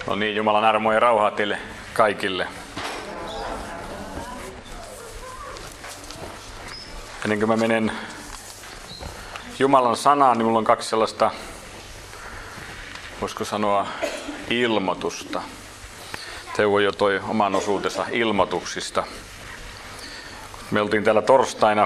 No niin, Jumalan armoa ja rauhaa teille kaikille. Ennen kuin mä menen Jumalan sanaan, niin mulla on kaksi sellaista, voisiko sanoa, ilmoitusta. Teuvo jo toi oman osuutensa ilmoituksista. Me oltiin täällä torstaina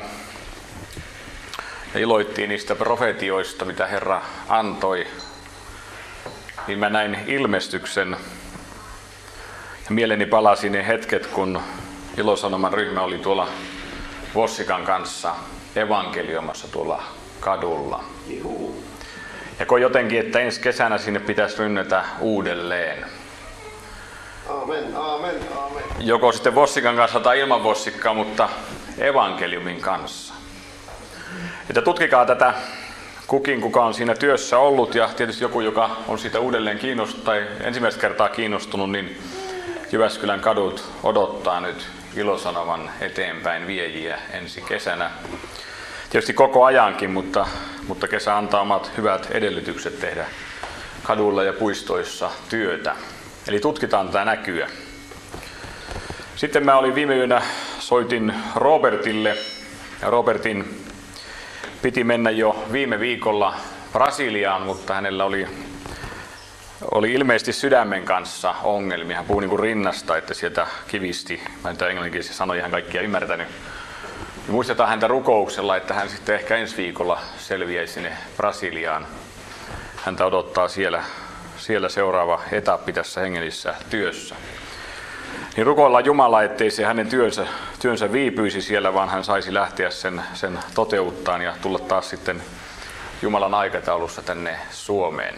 ja iloittiin niistä profetioista, mitä Herra antoi. Niin mä näin ilmestyksen ja mieleni palasi ne hetket, kun Ilosanoman ryhmä oli tuolla Vossikan kanssa evankelioimassa tuolla kadulla. Ja koin jotenkin, että ensi kesänä sinne pitäisi rynnätä uudelleen. Aamen, aamen, aamen. Joko sitten Vossikan kanssa tai ilman Vossikkaa, mutta evankeliumin kanssa. Että tutkikaa tätä kukin, kuka on siinä työssä ollut, ja tietysti joku, joka on siitä uudelleen kiinnostunut tai ensimmäistä kertaa kiinnostunut, niin Jyväskylän kadut odottaa nyt Ilosanoman eteenpäin viejiä ensi kesänä. Tietysti koko ajankin, mutta kesä antaa omat hyvät edellytykset tehdä kaduilla ja puistoissa työtä. Eli tutkitaan tätä näkyä. Sitten mä olin viime yönä, soitin Robertille, ja Robertin piti mennä jo viime viikolla Brasiliaan, mutta hänellä oli ilmeisesti sydämen kanssa ongelmia. Hän puhui niin kuin rinnasta, että sieltä kivisti. Mä en englanninkielisiä sanoja ihan kaikkia ymmärtänyt. Ja muistetaan häntä rukouksella, että hän sitten ehkä ensi viikolla selviäisi sinne Brasiliaan. Häntä odottaa siellä seuraava etappi tässä hengellisessä työssä. Niin rukoillaan Jumala, ettei se hänen työnsä viipyisi siellä, vaan hän saisi lähteä sen toteuttaan ja tulla taas sitten Jumalan aikataulussa tänne Suomeen.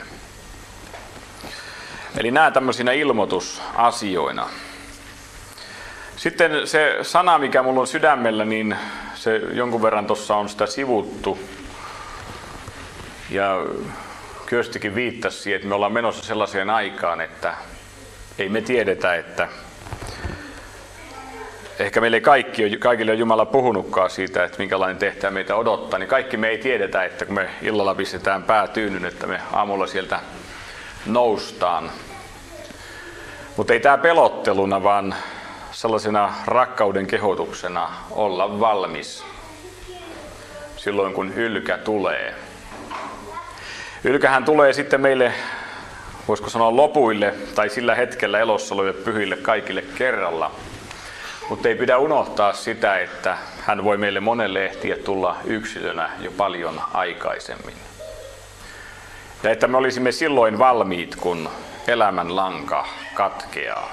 Eli nämä tämmöisinä ilmoitusasioina. Sitten se sana, mikä mulla on sydämellä, niin se jonkun verran tuossa on sitä sivuttu. Ja Kyöstikin viittasi siihen, että me ollaan menossa sellaiseen aikaan, että ei me tiedetä, että ehkä meille kaikille on Jumala puhunutkaan siitä, että minkälainen tehtävä meitä odottaa, niin kaikki me ei tiedetä, että kun me illalla pistetään pää tyynyn, että me aamulla sieltä noustaan. Mutta ei tämä pelotteluna, vaan sellaisena rakkauden kehotuksena olla valmis silloin, kun ylkä tulee. Ylkähän tulee sitten meille, voisiko sanoa lopuille, tai sillä hetkellä elossa oleville pyhille kaikille kerralla. Mutta ei pidä unohtaa sitä, että hän voi meille monelle ehtiä tulla yksilönä jo paljon aikaisemmin. Ja että me olisimme silloin valmiit, kun elämän lanka katkeaa.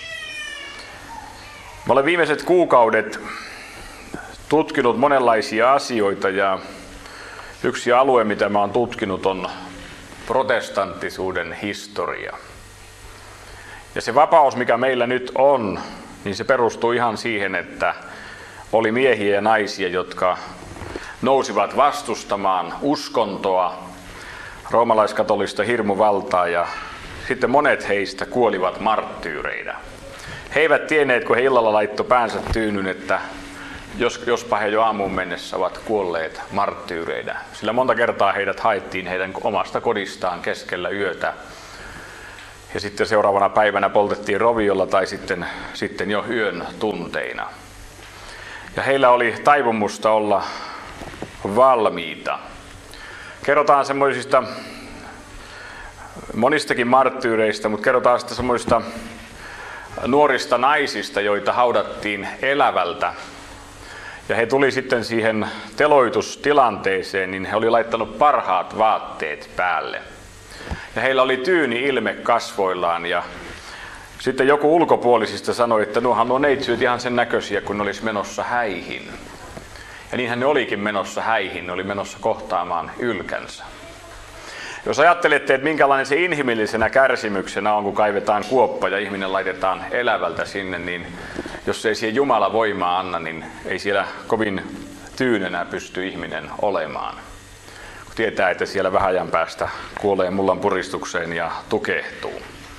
Mä olen viimeiset kuukaudet tutkinut monenlaisia asioita, ja yksi alue, mitä mä oon tutkinut, on protestanttisuuden historia. Ja se vapaus, mikä meillä nyt on, niin se perustuu ihan siihen, että oli miehiä ja naisia, jotka nousivat vastustamaan uskontoa, roomalaiskatolista hirmuvaltaa, ja sitten monet heistä kuolivat marttyyreina. He eivät tienneet, kun he illalla laittoi päänsä tyynyn, että jospa he jo aamuun mennessä ovat kuolleet marttyyreina. Sillä monta kertaa heidät haettiin heidän omasta kodistaan keskellä yötä. Ja sitten seuraavana päivänä poltettiin roviolla tai sitten jo yön tunteina. Ja heillä oli taipumusta olla valmiita. Kerrotaan semmoisista monistakin marttyyreistä, mutta kerrotaan sitten semmoisista nuorista naisista, joita haudattiin elävältä. Ja he tuli sitten siihen teloitustilanteeseen, niin he oli laittanut parhaat vaatteet päälle. Ja heillä oli tyyni ilme kasvoillaan, ja sitten joku ulkopuolisista sanoi, että nuo neitsyt ihan sen näköisiä, kun ne olisi menossa häihin. Ja niinhän ne olikin menossa häihin, ne oli menossa kohtaamaan ylkänsä. Jos ajattelette, että minkälainen se inhimillisenä kärsimyksenä on, kun kaivetaan kuoppa ja ihminen laitetaan elävältä sinne, niin jos ei siihen Jumala voimaa anna, niin ei siellä kovin tyynenä pysty ihminen olemaan. Kun tietää, että siellä vähän ajan päästä kuolee mullan puristukseen ja tukehtuu.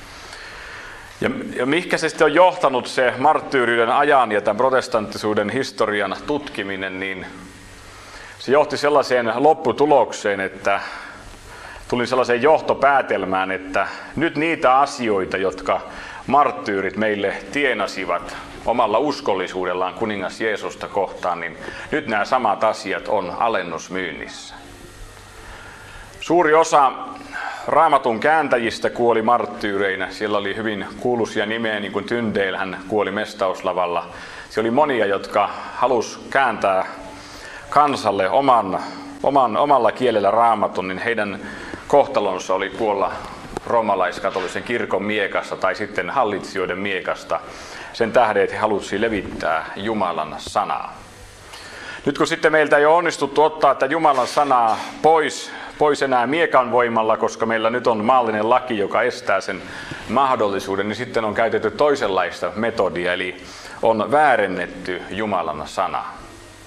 Ja mihinkä se sitten on johtanut se marttyyriyden ajan ja tämän protestanttisuuden historian tutkiminen, niin se johti sellaiseen lopputulokseen, että tulin sellaiseen johtopäätelmään, että nyt niitä asioita, jotka marttyyrit meille tienasivat omalla uskollisuudellaan kuningas Jeesusta kohtaan, niin nyt nämä samat asiat on alennusmyynnissä. Suuri osa Raamatun kääntäjistä kuoli marttyyreinä. Siellä oli hyvin kuuluisia nimeä, niin kuin Tyndale, hän kuoli mestauslavalla. Siellä oli monia, jotka halusi kääntää kansalle omalla kielellä Raamatun, niin heidän kohtalonsa oli kuolla roomalaiskatolisen kirkon miekasta tai sitten hallitsijoiden miekasta sen tähden, että he halusivat levittää Jumalan sanaa. Nyt kun sitten meiltä ei ole onnistuttu ottaa että Jumalan sanaa pois enää miekan voimalla, koska meillä nyt on maallinen laki, joka estää sen mahdollisuuden, niin sitten on käytetty toisenlaista metodia, eli on väärennetty Jumalan sanaa.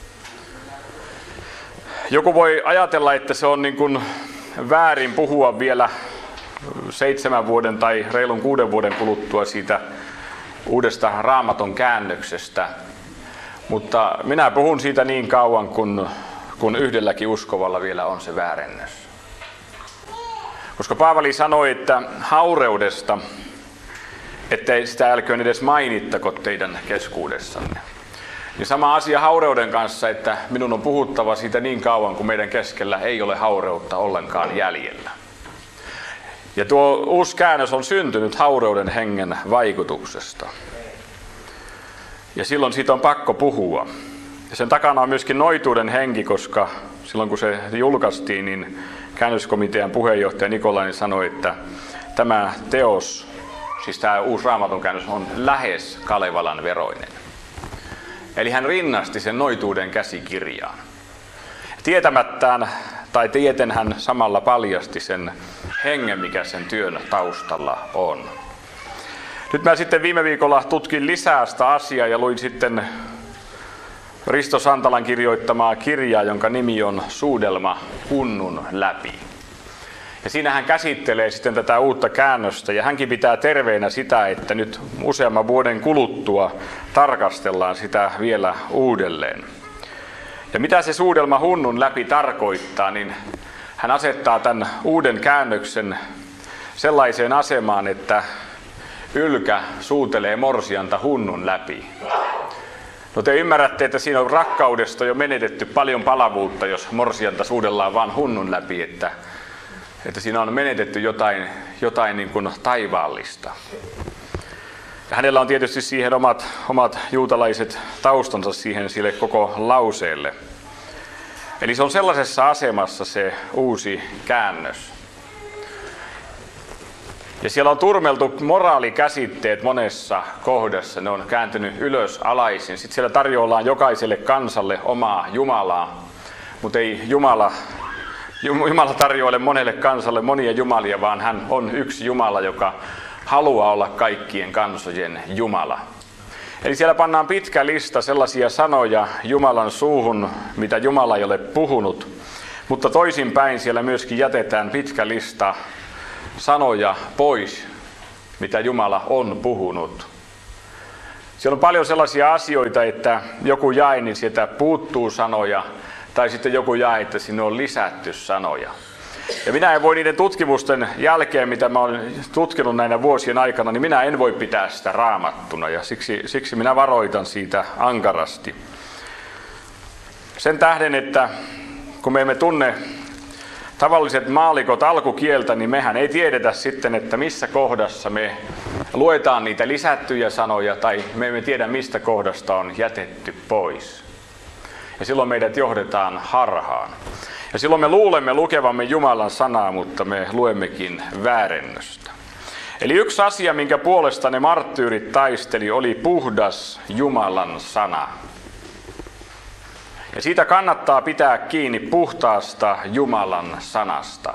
Joku voi ajatella, että se on niin kuin väärin puhua vielä 7 vuoden tai reilun 6 vuoden kuluttua siitä uudesta Raamatun käännöksestä, mutta minä puhun siitä niin kauan, kun yhdelläkin uskovalla vielä on se väärennös. Koska Paavali sanoi, että haureudesta, ettei sitä älköön edes mainittako teidän keskuudessanne. Ja sama asia haureuden kanssa, että minun on puhuttava siitä niin kauan, kun meidän keskellä ei ole haureutta ollenkaan jäljellä. Ja tuo uusi käännös on syntynyt haureuden hengen vaikutuksesta. Ja silloin siitä on pakko puhua. Ja sen takana on myöskin noituuden henki, koska silloin kun se julkaistiin, niin käännöskomitean puheenjohtaja Nikolainen sanoi, että tämä teos, siis tämä uusi Raamatun käännös, on lähes Kalevalan veroinen. Eli hän rinnasti sen noituuden käsikirjaan. Tietämättään tai tieten hän samalla paljasti sen hengen, mikä sen työn taustalla on. Nyt mä sitten viime viikolla tutkin lisää sitä asiaa ja luin sitten Risto Santalan kirjoittamaa kirjaa, jonka nimi on Suudelma Hunnun läpi. Ja siinä hän käsittelee sitten tätä uutta käännöstä ja hänkin pitää terveenä sitä, että nyt useamman vuoden kuluttua tarkastellaan sitä vielä uudelleen. Ja mitä se Suudelma Hunnun läpi tarkoittaa, niin hän asettaa tämän uuden käännöksen sellaiseen asemaan, että ylkä suutelee morsianta hunnun läpi. No te ymmärrätte, että siinä on rakkaudesta jo menetetty paljon palavuutta, jos morsianta suudellaan vain hunnun läpi, että siinä on menetetty jotain niin kuin taivaallista. Ja hänellä on tietysti siihen omat juutalaiset taustansa sille koko lauseelle. Eli se on sellaisessa asemassa se uusi käännös. Ja siellä on turmeltu moraalikäsitteet monessa kohdassa. Ne on kääntynyt ylös alaisin. Sitten siellä tarjoillaan jokaiselle kansalle omaa Jumalaa. Mutta ei Jumala tarjoile monelle kansalle monia jumalia, vaan hän on yksi Jumala, joka haluaa olla kaikkien kansojen Jumala. Eli siellä pannaan pitkä lista sellaisia sanoja Jumalan suuhun, mitä Jumala ei ole puhunut. Mutta toisinpäin siellä myöskin jätetään pitkä lista sanoja pois, mitä Jumala on puhunut. Siellä on paljon sellaisia asioita, että joku jae, niin sieltä puuttuu sanoja, tai sitten joku jae, että sinne on lisätty sanoja. Ja minä en voi niiden tutkimusten jälkeen, mitä mä olen tutkinut näinä vuosien aikana, niin minä en voi pitää sitä raamattuna, ja siksi minä varoitan siitä ankarasti. Sen tähden, että kun me emme tunne tavalliset maallikot alkukieltä, niin mehän ei tiedetä sitten, että missä kohdassa me luetaan niitä lisättyjä sanoja, tai me emme tiedä, mistä kohdasta on jätetty pois. Ja silloin meidät johdetaan harhaan. Ja silloin me luulemme lukevamme Jumalan sanaa, mutta me luemmekin väärennöstä. Eli yksi asia, minkä puolesta ne marttyyrit taisteli, oli puhdas Jumalan sana. Ja siitä kannattaa pitää kiinni puhtaasta Jumalan sanasta.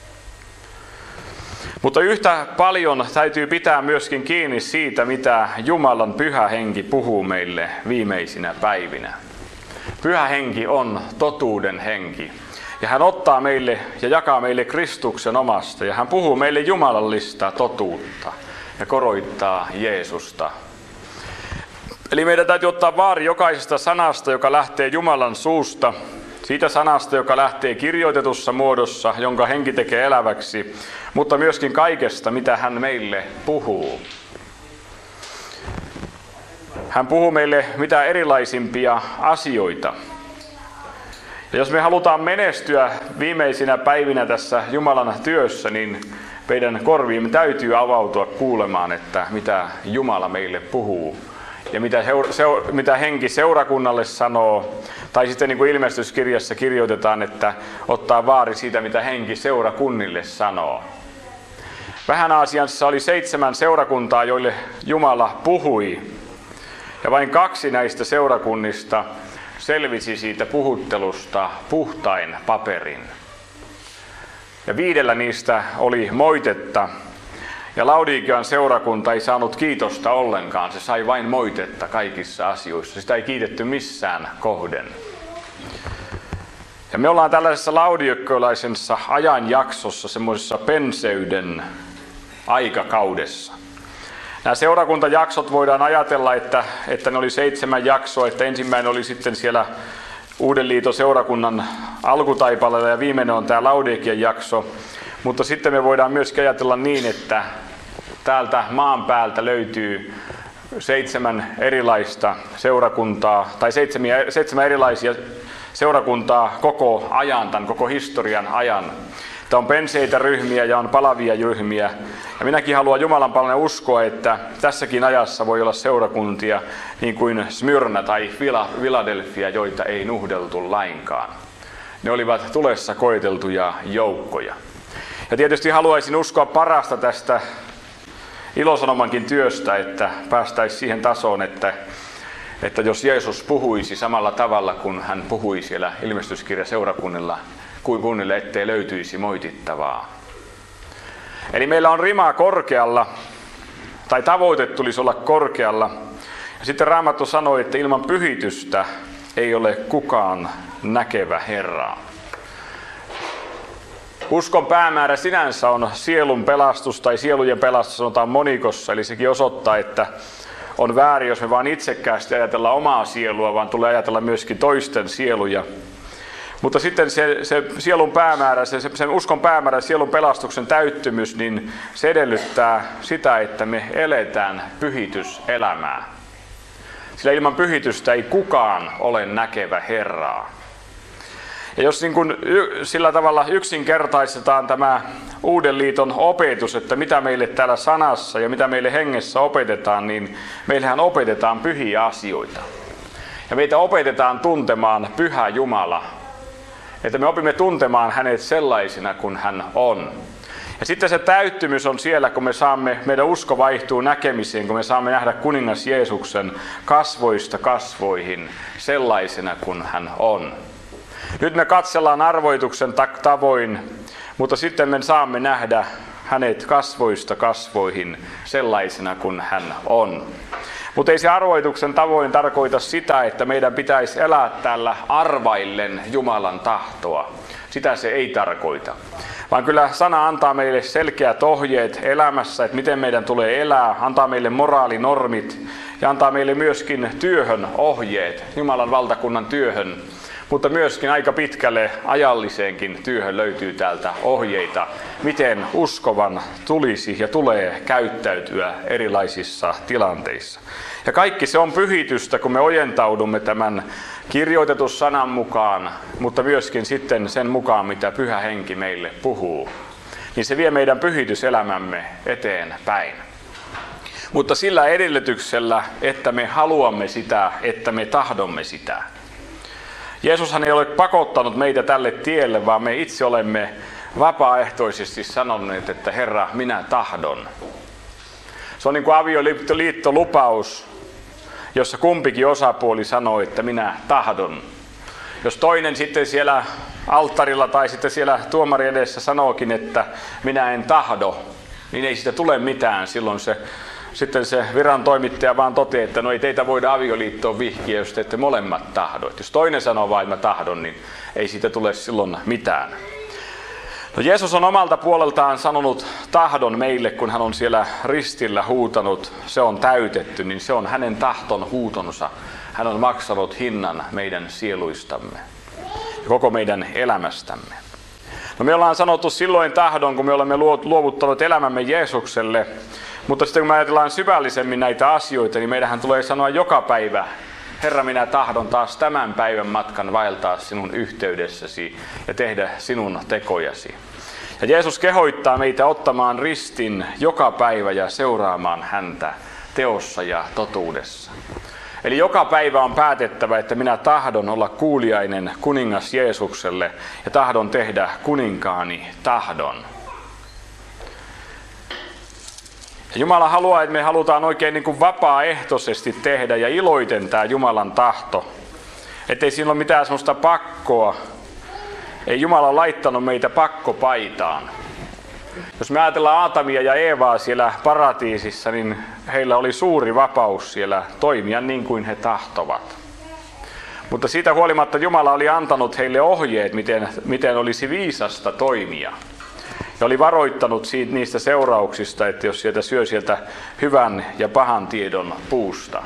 Mutta yhtä paljon täytyy pitää myöskin kiinni siitä, mitä Jumalan pyhä henki puhuu meille viimeisinä päivinä. Pyhä henki on totuuden henki. Ja hän ottaa meille ja jakaa meille Kristuksen omasta. Ja hän puhuu meille jumalallista totuutta ja koroittaa Jeesusta. Eli meidän täytyy ottaa vaari jokaisesta sanasta, joka lähtee Jumalan suusta. Siitä sanasta, joka lähtee kirjoitetussa muodossa, jonka henki tekee eläväksi, mutta myöskin kaikesta, mitä hän meille puhuu. Hän puhuu meille mitä erilaisimpia asioita. Ja jos me halutaan menestyä viimeisinä päivinä tässä Jumalan työssä, niin meidän korviimme täytyy avautua kuulemaan, että mitä Jumala meille puhuu. Ja mitä henki seurakunnalle sanoo, tai sitten niin kuin ilmestyskirjassa kirjoitetaan, että ottaa vaari siitä, mitä henki seurakunnille sanoo. Vähän-Aasiassa oli 7 seurakuntaa, joille Jumala puhui. Ja vain 2 näistä seurakunnista selvisi siitä puhuttelusta puhtain paperin. Ja 5 niistä oli moitetta. Ja Laodikian seurakunta ei saanut kiitosta ollenkaan, se sai vain moitetta kaikissa asioissa. Sitä ei kiitetty missään kohden. Ja me ollaan tällaisessa laodikiolaisessa ajanjaksossa, semmoisessa penseyden aikakaudessa. Nämä seurakuntajaksot voidaan ajatella, että ne oli 7 jaksoa, että ensimmäinen oli sitten siellä Uuden liiton seurakunnan alkutaipaleella ja viimeinen on tämä Laodikian jakso. Mutta sitten me voidaan myöskin ajatella niin, että täältä maan päältä löytyy 7 erilaista seurakuntaa, tai 7 erilaisia seurakuntaa koko ajan, tämän koko historian ajan. Tämä on penseitä ryhmiä ja on palavia ryhmiä. Ja minäkin haluan Jumalan palvelun uskoa, että tässäkin ajassa voi olla seurakuntia niin kuin Smyrna tai Philadelphia, joita ei nuhdeltu lainkaan. Ne olivat tulessa koeteltuja joukkoja. Ja tietysti haluaisin uskoa parasta tästä ilosanomankin työstä, että päästäisiin siihen tasoon, että jos Jeesus puhuisi samalla tavalla kuin hän puhui siellä ilmestyskirjaseurakunnilla, kunnille, ettei löytyisi moitittavaa. Eli meillä on rima korkealla, tai tavoite tulisi olla korkealla. Ja sitten Raamattu sanoi, että ilman pyhitystä ei ole kukaan näkevä Herraa. Uskon päämäärä sinänsä on sielun pelastus tai sielujen pelastus, sanotaan monikossa, eli sekin osoittaa, että on väärin, jos me vaan itsekkäästi ajatellaan omaa sielua, vaan tulee ajatella myöskin toisten sieluja. Mutta sitten se sielun päämäärä, sen uskon päämäärä, sielun pelastuksen täyttymys, niin se edellyttää sitä, että me eletään pyhityselämää. Sillä ilman pyhitystä ei kukaan ole näkevä Herraa. Ja jos niin kuin sillä tavalla yksinkertaistetaan tämä Uuden liiton opetus, että mitä meille täällä sanassa ja mitä meille hengessä opetetaan, niin meillähän opetetaan pyhiä asioita. Ja meitä opetetaan tuntemaan Pyhä Jumala. Että me opimme tuntemaan hänet sellaisena kuin hän on. Ja sitten se täyttymys on siellä, kun meidän usko vaihtuu näkemiseen, kun me saamme nähdä kuningas Jeesuksen kasvoista kasvoihin sellaisena kuin hän on. Nyt me katsellaan arvoituksen tavoin, mutta sitten me saamme nähdä hänet kasvoista kasvoihin sellaisena kuin hän on. Mutta ei se arvoituksen tavoin tarkoita sitä, että meidän pitäisi elää täällä arvaillen Jumalan tahtoa. Sitä se ei tarkoita. Vaan kyllä sana antaa meille selkeät ohjeet elämässä, että miten meidän tulee elää, antaa meille moraalinormit ja antaa meille myöskin työhön ohjeet, Jumalan valtakunnan työhön. Mutta myöskin aika pitkälle ajalliseenkin työhön löytyy täältä ohjeita, miten uskovan tulisi ja tulee käyttäytyä erilaisissa tilanteissa. Ja kaikki se on pyhitystä, kun me ojentaudumme tämän kirjoitetun sanan mukaan, mutta myöskin sitten sen mukaan, mitä Pyhä Henki meille puhuu. Niin se vie meidän pyhityselämämme eteenpäin. Mutta sillä edellytyksellä, että me haluamme sitä, että me tahdomme sitä. Jeesushan ei ole pakottanut meitä tälle tielle, vaan me itse olemme vapaaehtoisesti sanoneet, että Herra, minä tahdon. Se on niin kuin avioliittolupaus, jossa kumpikin osapuoli sanoo, että minä tahdon. Jos toinen sitten siellä alttarilla tai sitten siellä tuomari edessä sanookin, että minä en tahdo, niin ei siitä tule mitään. Silloin sitten se viran toimittaja vaan toteaa, että no ei teitä voida avioliittoon vihkiä, jos te ette molemmat tahdo. Jos toinen sanoo vain, että mä tahdon, niin ei siitä tule silloin mitään. No Jeesus on omalta puoleltaan sanonut tahdon meille, kun hän on siellä ristillä huutanut, se on täytetty, niin se on hänen tahton huutonsa. Hän on maksanut hinnan meidän sieluistamme. koko meidän elämästämme. No me ollaan sanottu silloin tahdon, kun me olemme luovuttaneet elämämme Jeesukselle, mutta sitten kun me ajatellaan syvällisemmin näitä asioita, niin meidänhän tulee sanoa joka päivä, Herra, minä tahdon taas tämän päivän matkan vaeltaa sinun yhteydessäsi ja tehdä sinun tekojasi. Ja Jeesus kehoittaa meitä ottamaan ristin joka päivä ja seuraamaan häntä teossa ja totuudessa. Eli joka päivä on päätettävä, että minä tahdon olla kuuliainen kuningas Jeesukselle ja tahdon tehdä kuninkaani tahdon. Ja Jumala haluaa, että me halutaan oikein niin kuin vapaaehtoisesti tehdä ja iloiten tämä Jumalan tahto. Ettei siinä ole mitään sellaista pakkoa. Ei Jumala laittanut meitä pakkopaitaan. Jos me ajatellaan Aatamia ja Eevaa siellä paratiisissa, niin heillä oli suuri vapaus siellä toimia niin kuin he tahtovat. Mutta siitä huolimatta Jumala oli antanut heille ohjeet, miten olisi viisasta toimia. Ja oli varoittanut niistä seurauksista, että jos sieltä syö sieltä hyvän ja pahan tiedon puusta.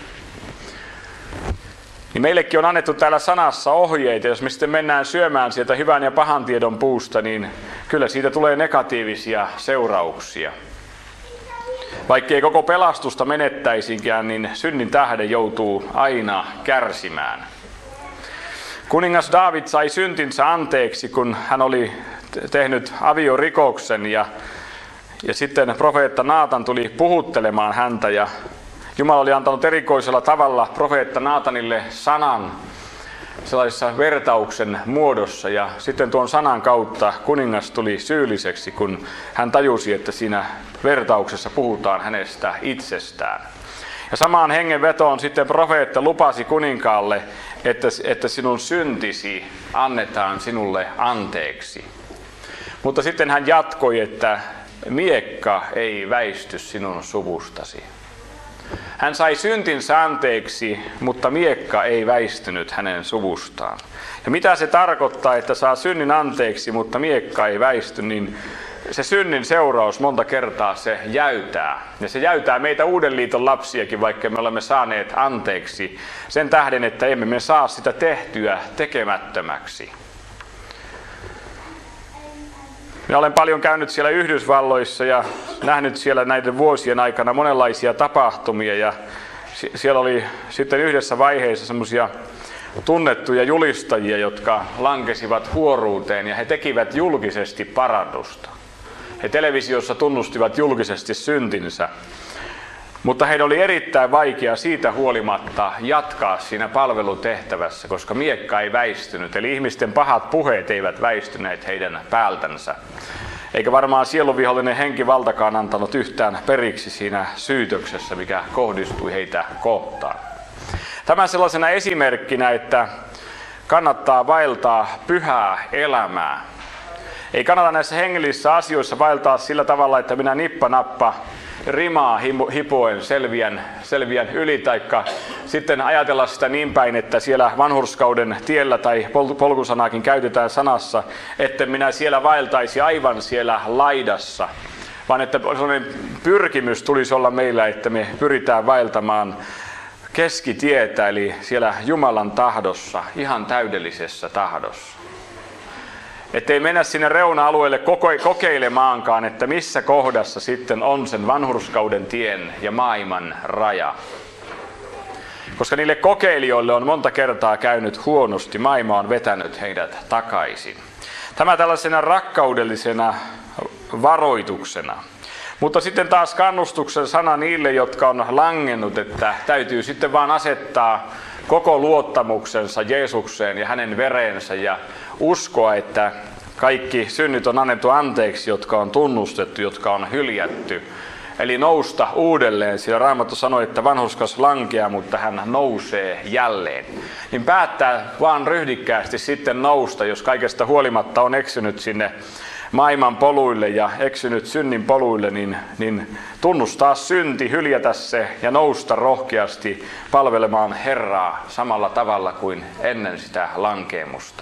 Niin meillekin on annettu täällä sanassa ohjeita, jos me sitten mennään syömään sieltä hyvän ja pahan tiedon puusta, niin kyllä siitä tulee negatiivisia seurauksia. Vaikkei koko pelastusta menettäisinkään, niin synnin tähden joutuu aina kärsimään. Kuningas Daavid sai syntinsä anteeksi, kun hän oli tehnyt aviorikoksen ja sitten profeetta Naatan tuli puhuttelemaan häntä ja Jumala oli antanut erikoisella tavalla profeetta Naatanille sanan sellaisessa vertauksen muodossa ja sitten tuon sanan kautta kuningas tuli syylliseksi, kun hän tajusi, että siinä vertauksessa puhutaan hänestä itsestään. Ja samaan hengenvetoon sitten profeetta lupasi kuninkaalle, että sinun syntisi annetaan sinulle anteeksi. Mutta sitten hän jatkoi, että miekka ei väisty sinun suvustasi. Hän sai syntinsä anteeksi, mutta miekka ei väistynyt hänen suvustaan. Ja mitä se tarkoittaa, että saa synnin anteeksi, mutta miekka ei väisty, niin se synnin seuraus monta kertaa se jäytää. Ja se jäytää meitä Uuden liiton lapsiakin, vaikka me olemme saaneet anteeksi sen tähden, että emme me saa sitä tehtyä tekemättömäksi. Minä olen paljon käynyt siellä Yhdysvalloissa ja nähnyt siellä näiden vuosien aikana monenlaisia tapahtumia ja siellä oli sitten yhdessä vaiheessa semmoisia tunnettuja julistajia, jotka lankesivat huoruuteen ja he tekivät julkisesti parannusta. He televisiossa tunnustivat julkisesti syntinsä, mutta heidän oli erittäin vaikea siitä huolimatta jatkaa siinä palvelutehtävässä, koska miekka ei väistynyt, eli ihmisten pahat puheet eivät väistyneet heidän päältänsä. Eikä varmaan sielunvihollinen henkivaltakaan antanut yhtään periksi siinä syytöksessä, mikä kohdistui heitä kohtaan. Tämä sellaisena esimerkkinä, että kannattaa vaeltaa pyhää elämää. Ei kannata näissä hengellisissä asioissa vaeltaa sillä tavalla, että minä nippanappa rimaa hipoen selviän yli, taikka sitten ajatella sitä niin päin, että siellä vanhurskauden tiellä tai polkusanaakin käytetään sanassa, että minä siellä vaeltaisi aivan siellä laidassa, vaan että sellainen pyrkimys tulisi olla meillä, että me pyritään vaeltamaan keskitietä, eli siellä Jumalan tahdossa, ihan täydellisessä tahdossa. Ettei mennä sinne reuna-alueelle kokeilemaankaan, että missä kohdassa sitten on sen vanhurskauden tien ja maailman raja. Koska niille kokeilijoille on monta kertaa käynyt huonosti, maailma on vetänyt heidät takaisin. Tämä tällaisena rakkaudellisena varoituksena. Mutta sitten taas kannustuksen sana niille, jotka on langennut, että täytyy sitten vaan asettaa koko luottamuksensa Jeesukseen ja hänen vereensä ja uskoa, että kaikki synnit on annettu anteeksi, jotka on tunnustettu, jotka on hyljätty. Eli nousta uudelleen, sillä Raamattu sanoi, että vanhurskas lankeaa, mutta hän nousee jälleen. Niin päättää vaan ryhdikkäästi sitten nousta, jos kaikesta huolimatta on eksynyt sinne maailman poluille ja eksynyt synnin poluille, niin tunnustaa synti, hyljätä se ja nousta rohkeasti palvelemaan Herraa samalla tavalla kuin ennen sitä lankeemusta.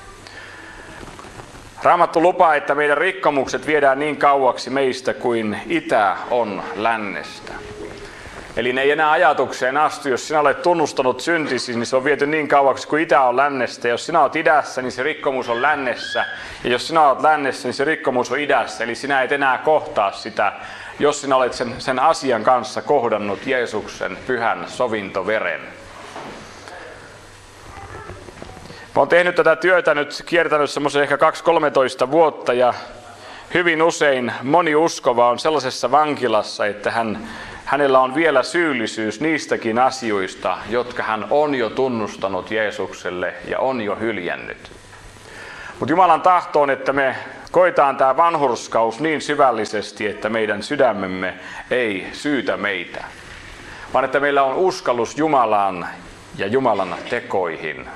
Raamattu lupaa, että meidän rikkomukset viedään niin kauaksi meistä kuin itä on lännestä. Eli ne ei enää ajatukseen astu. Jos sinä olet tunnustanut syntisi, niin se on viety niin kauaksi kuin itä on lännestä. Jos sinä olet idässä, niin se rikkomus on lännessä. Ja jos sinä olet lännessä, niin se rikkomus on idässä. Eli sinä et enää kohtaa sitä, jos sinä olet sen asian kanssa kohdannut Jeesuksen pyhän sovintoveren. Mä oon tehnyt tätä työtä nyt, kiertänyt semmoisen ehkä 2-13 vuotta ja hyvin usein moni uskova on sellaisessa vankilassa, että hänellä on vielä syyllisyys niistäkin asioista, jotka hän on jo tunnustanut Jeesukselle ja on jo hyljännyt. Mutta Jumalan tahto on, että me koetaan tämä vanhurskaus niin syvällisesti, että meidän sydämemme ei syytä meitä, vaan että meillä on uskallus Jumalaan ja Jumalan tekoihin.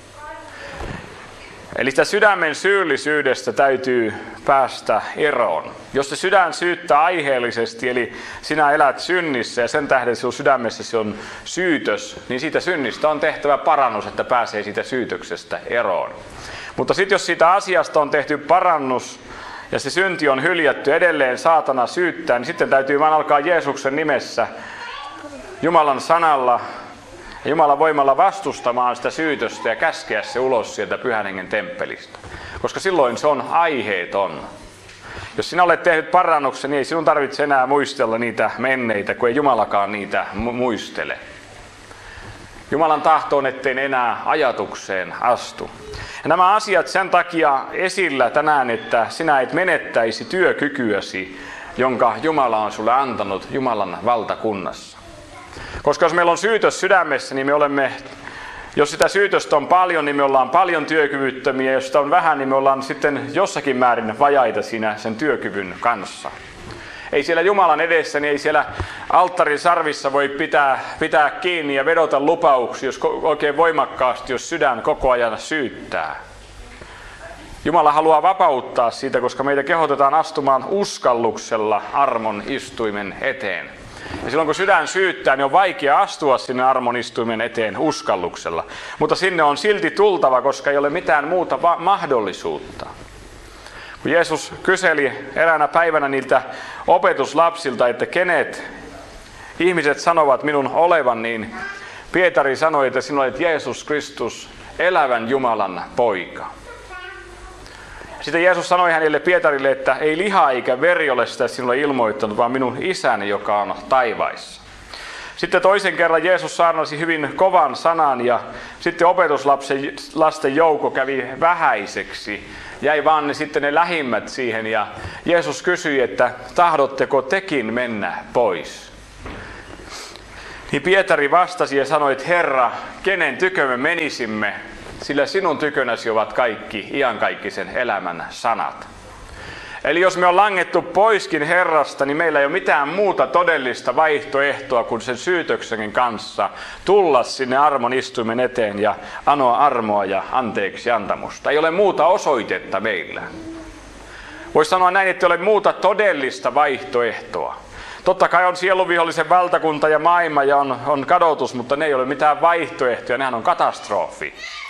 Eli sitä sydämen syyllisyydestä täytyy päästä eroon. Jos se sydän syyttää aiheellisesti, eli sinä elät synnissä ja sen tähden sinun sydämessäsi on syytös, niin siitä synnistä on tehtävä parannus, että pääsee siitä syytöksestä eroon. Mutta sitten jos siitä asiasta on tehty parannus ja se synti on hyljätty edelleen saatana syyttää, niin sitten täytyy vain alkaa Jeesuksen nimessä Jumalan sanalla ja Jumalan voimalla vastustamaan sitä syytöstä ja käskeä se ulos sieltä Pyhän Hengen temppelistä. Koska silloin se on aiheeton. Jos sinä olet tehnyt parannuksen, niin ei sinun tarvitse enää muistella niitä menneitä, kun ei Jumalakaan niitä muistele. Jumalan tahto on, ettei enää ajatukseen astu. Ja nämä asiat sen takia esillä tänään, että sinä et menettäisi työkykyäsi, jonka Jumala on sulle antanut Jumalan valtakunnassa. Koska jos meillä on syytös sydämessä, niin jos sitä syytöstä on paljon, niin me ollaan paljon työkyvyttömiä. Jos sitä on vähän, niin me ollaan sitten jossakin määrin vajaita siinä sen työkyvyn kanssa. Ei siellä Jumalan edessä, niin ei siellä alttarin sarvissa voi pitää kiinni ja vedota lupauksia, jos oikein voimakkaasti, jos sydän koko ajan syyttää. Jumala haluaa vapauttaa siitä, koska meitä kehotetaan astumaan uskalluksella armon istuimen eteen. Ja silloin kun sydän syyttää, niin on vaikea astua sinne armon istuimen eteen uskalluksella. Mutta sinne on silti tultava, koska ei ole mitään muuta mahdollisuutta. Kun Jeesus kyseli eräänä päivänä niiltä opetuslapsilta, että kenet ihmiset sanovat minun olevan, niin Pietari sanoi, että sinä olet Jeesus Kristus, elävän Jumalan poika. Sitten Jeesus sanoi hänelle Pietarille, että ei liha eikä veri ole sitä sinulle ilmoittanut, vaan minun isäni, joka on taivaissa. Sitten toisen kerran Jeesus saarnasi hyvin kovan sanan ja sitten opetuslasten joukko kävi vähäiseksi. Jäi vaan sitten ne lähimmät siihen ja Jeesus kysyi, että tahdotteko tekin mennä pois? Niin Pietari vastasi ja sanoi, että Herra, kenen tykö me menisimme? Sillä sinun tykönäsi ovat kaikki iankaikkisen elämän sanat. Eli jos me on langettu poiskin Herrasta, niin meillä ei ole mitään muuta todellista vaihtoehtoa kuin sen syytöksen kanssa tulla sinne armon istuimen eteen ja anoa armoa ja anteeksi antamusta. Ei ole muuta osoitetta meillä. Voisi sanoa näin, että ei ole muuta todellista vaihtoehtoa. Totta kai on sielunvihollisen valtakunta ja maailma ja on kadotus, mutta ne ei ole mitään vaihtoehtoja, nehän on katastrofi.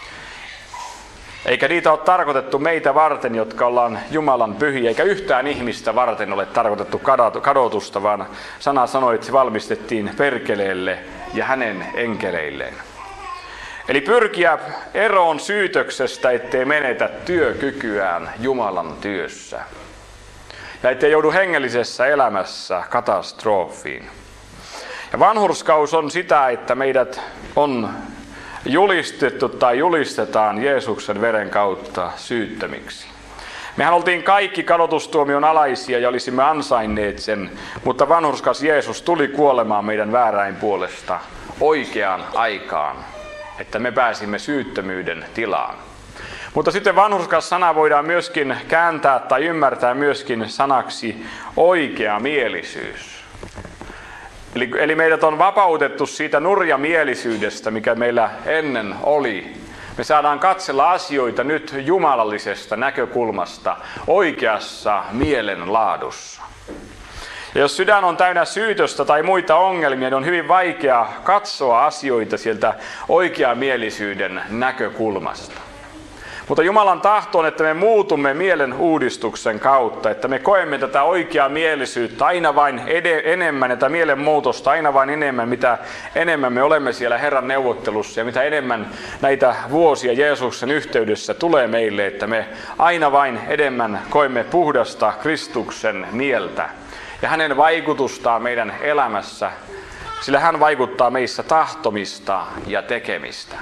Eikä niitä ole tarkoitettu meitä varten, jotka ollaan Jumalan pyhiä, eikä yhtään ihmistä varten ole tarkoitettu kadotusta, vaan sana sanoi, että se valmistettiin perkeleelle ja hänen enkeleilleen. Eli pyrkiä eroon syytöksestä, ettei menetä työkykyään Jumalan työssä. Ja ettei joudu hengellisessä elämässä katastrofiin. Ja vanhurskaus on sitä, että meidät on julistettu tai julistetaan Jeesuksen veren kautta syyttömiksi. Mehän oltiin kaikki kadotustuomion alaisia ja olisimme ansainneet sen, mutta vanhurskas Jeesus tuli kuolemaan meidän vääräin puolesta oikeaan aikaan, että me pääsimme syyttömyyden tilaan. Mutta sitten vanhurskas sana voidaan myöskin kääntää tai ymmärtää myöskin sanaksi oikeamielisyys. Eli meidät on vapautettu siitä nurjamielisyydestä, mikä meillä ennen oli. Me saadaan katsella asioita nyt jumalallisesta näkökulmasta, oikeassa mielenlaadussa. Ja jos sydän on täynnä syytöstä tai muita ongelmia, niin on hyvin vaikea katsoa asioita sieltä oikeamielisyyden näkökulmasta. Mutta Jumalan tahto on, että me muutumme mielen uudistuksen kautta, että me koemme tätä oikeaa mielisyyttä aina vain enemmän, tätä mielenmuutosta aina vain enemmän, mitä enemmän me olemme siellä Herran neuvottelussa ja mitä enemmän näitä vuosia Jeesuksen yhteydessä tulee meille, että me aina vain enemmän koemme puhdasta Kristuksen mieltä ja hänen vaikutustaan meidän elämässä, sillä hän vaikuttaa meissä tahtomista ja tekemistä.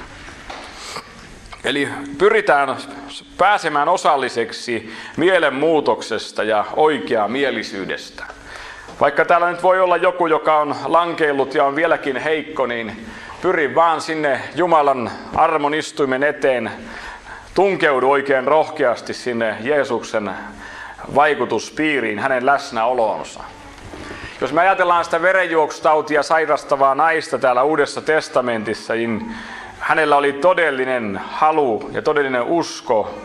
Eli pyritään pääsemään osalliseksi mielenmuutoksesta ja oikeamielisyydestä. Vaikka täällä nyt voi olla joku, joka on lankeillut ja on vieläkin heikko, niin pyri vaan sinne Jumalan armon istuimen eteen. Tunkeudu oikein rohkeasti sinne Jeesuksen vaikutuspiiriin, hänen läsnäolonsa. Jos me ajatellaan sitä verenjuoksutautia sairastavaa naista täällä Uudessa testamentissa, niin hänellä oli todellinen halu ja todellinen usko,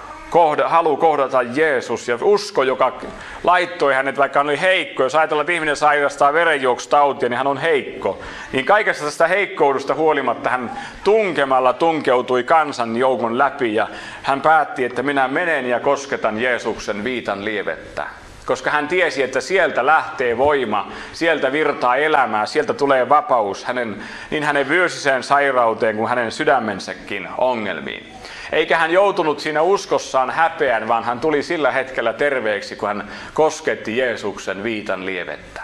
halu kohdata Jeesus ja usko, joka laittoi hänet, vaikka hän oli heikko. Jos ajatellaan, että ihminen sairastaa verenjuoksutautia, niin hän on heikko. Niin kaikesta tästä heikkoudesta huolimatta hän tunkemalla tunkeutui kansan joukon läpi ja hän päätti, että minä menen ja kosketan Jeesuksen viitan lievettä. Koska hän tiesi, että sieltä lähtee voima, sieltä virtaa elämää, sieltä tulee vapaus niin hänen fyysiseen sairauteen kuin hänen sydämensäkin ongelmiin. Eikä hän joutunut siinä uskossaan häpeään, vaan hän tuli sillä hetkellä terveeksi, kun hän kosketti Jeesuksen viitan lievettä.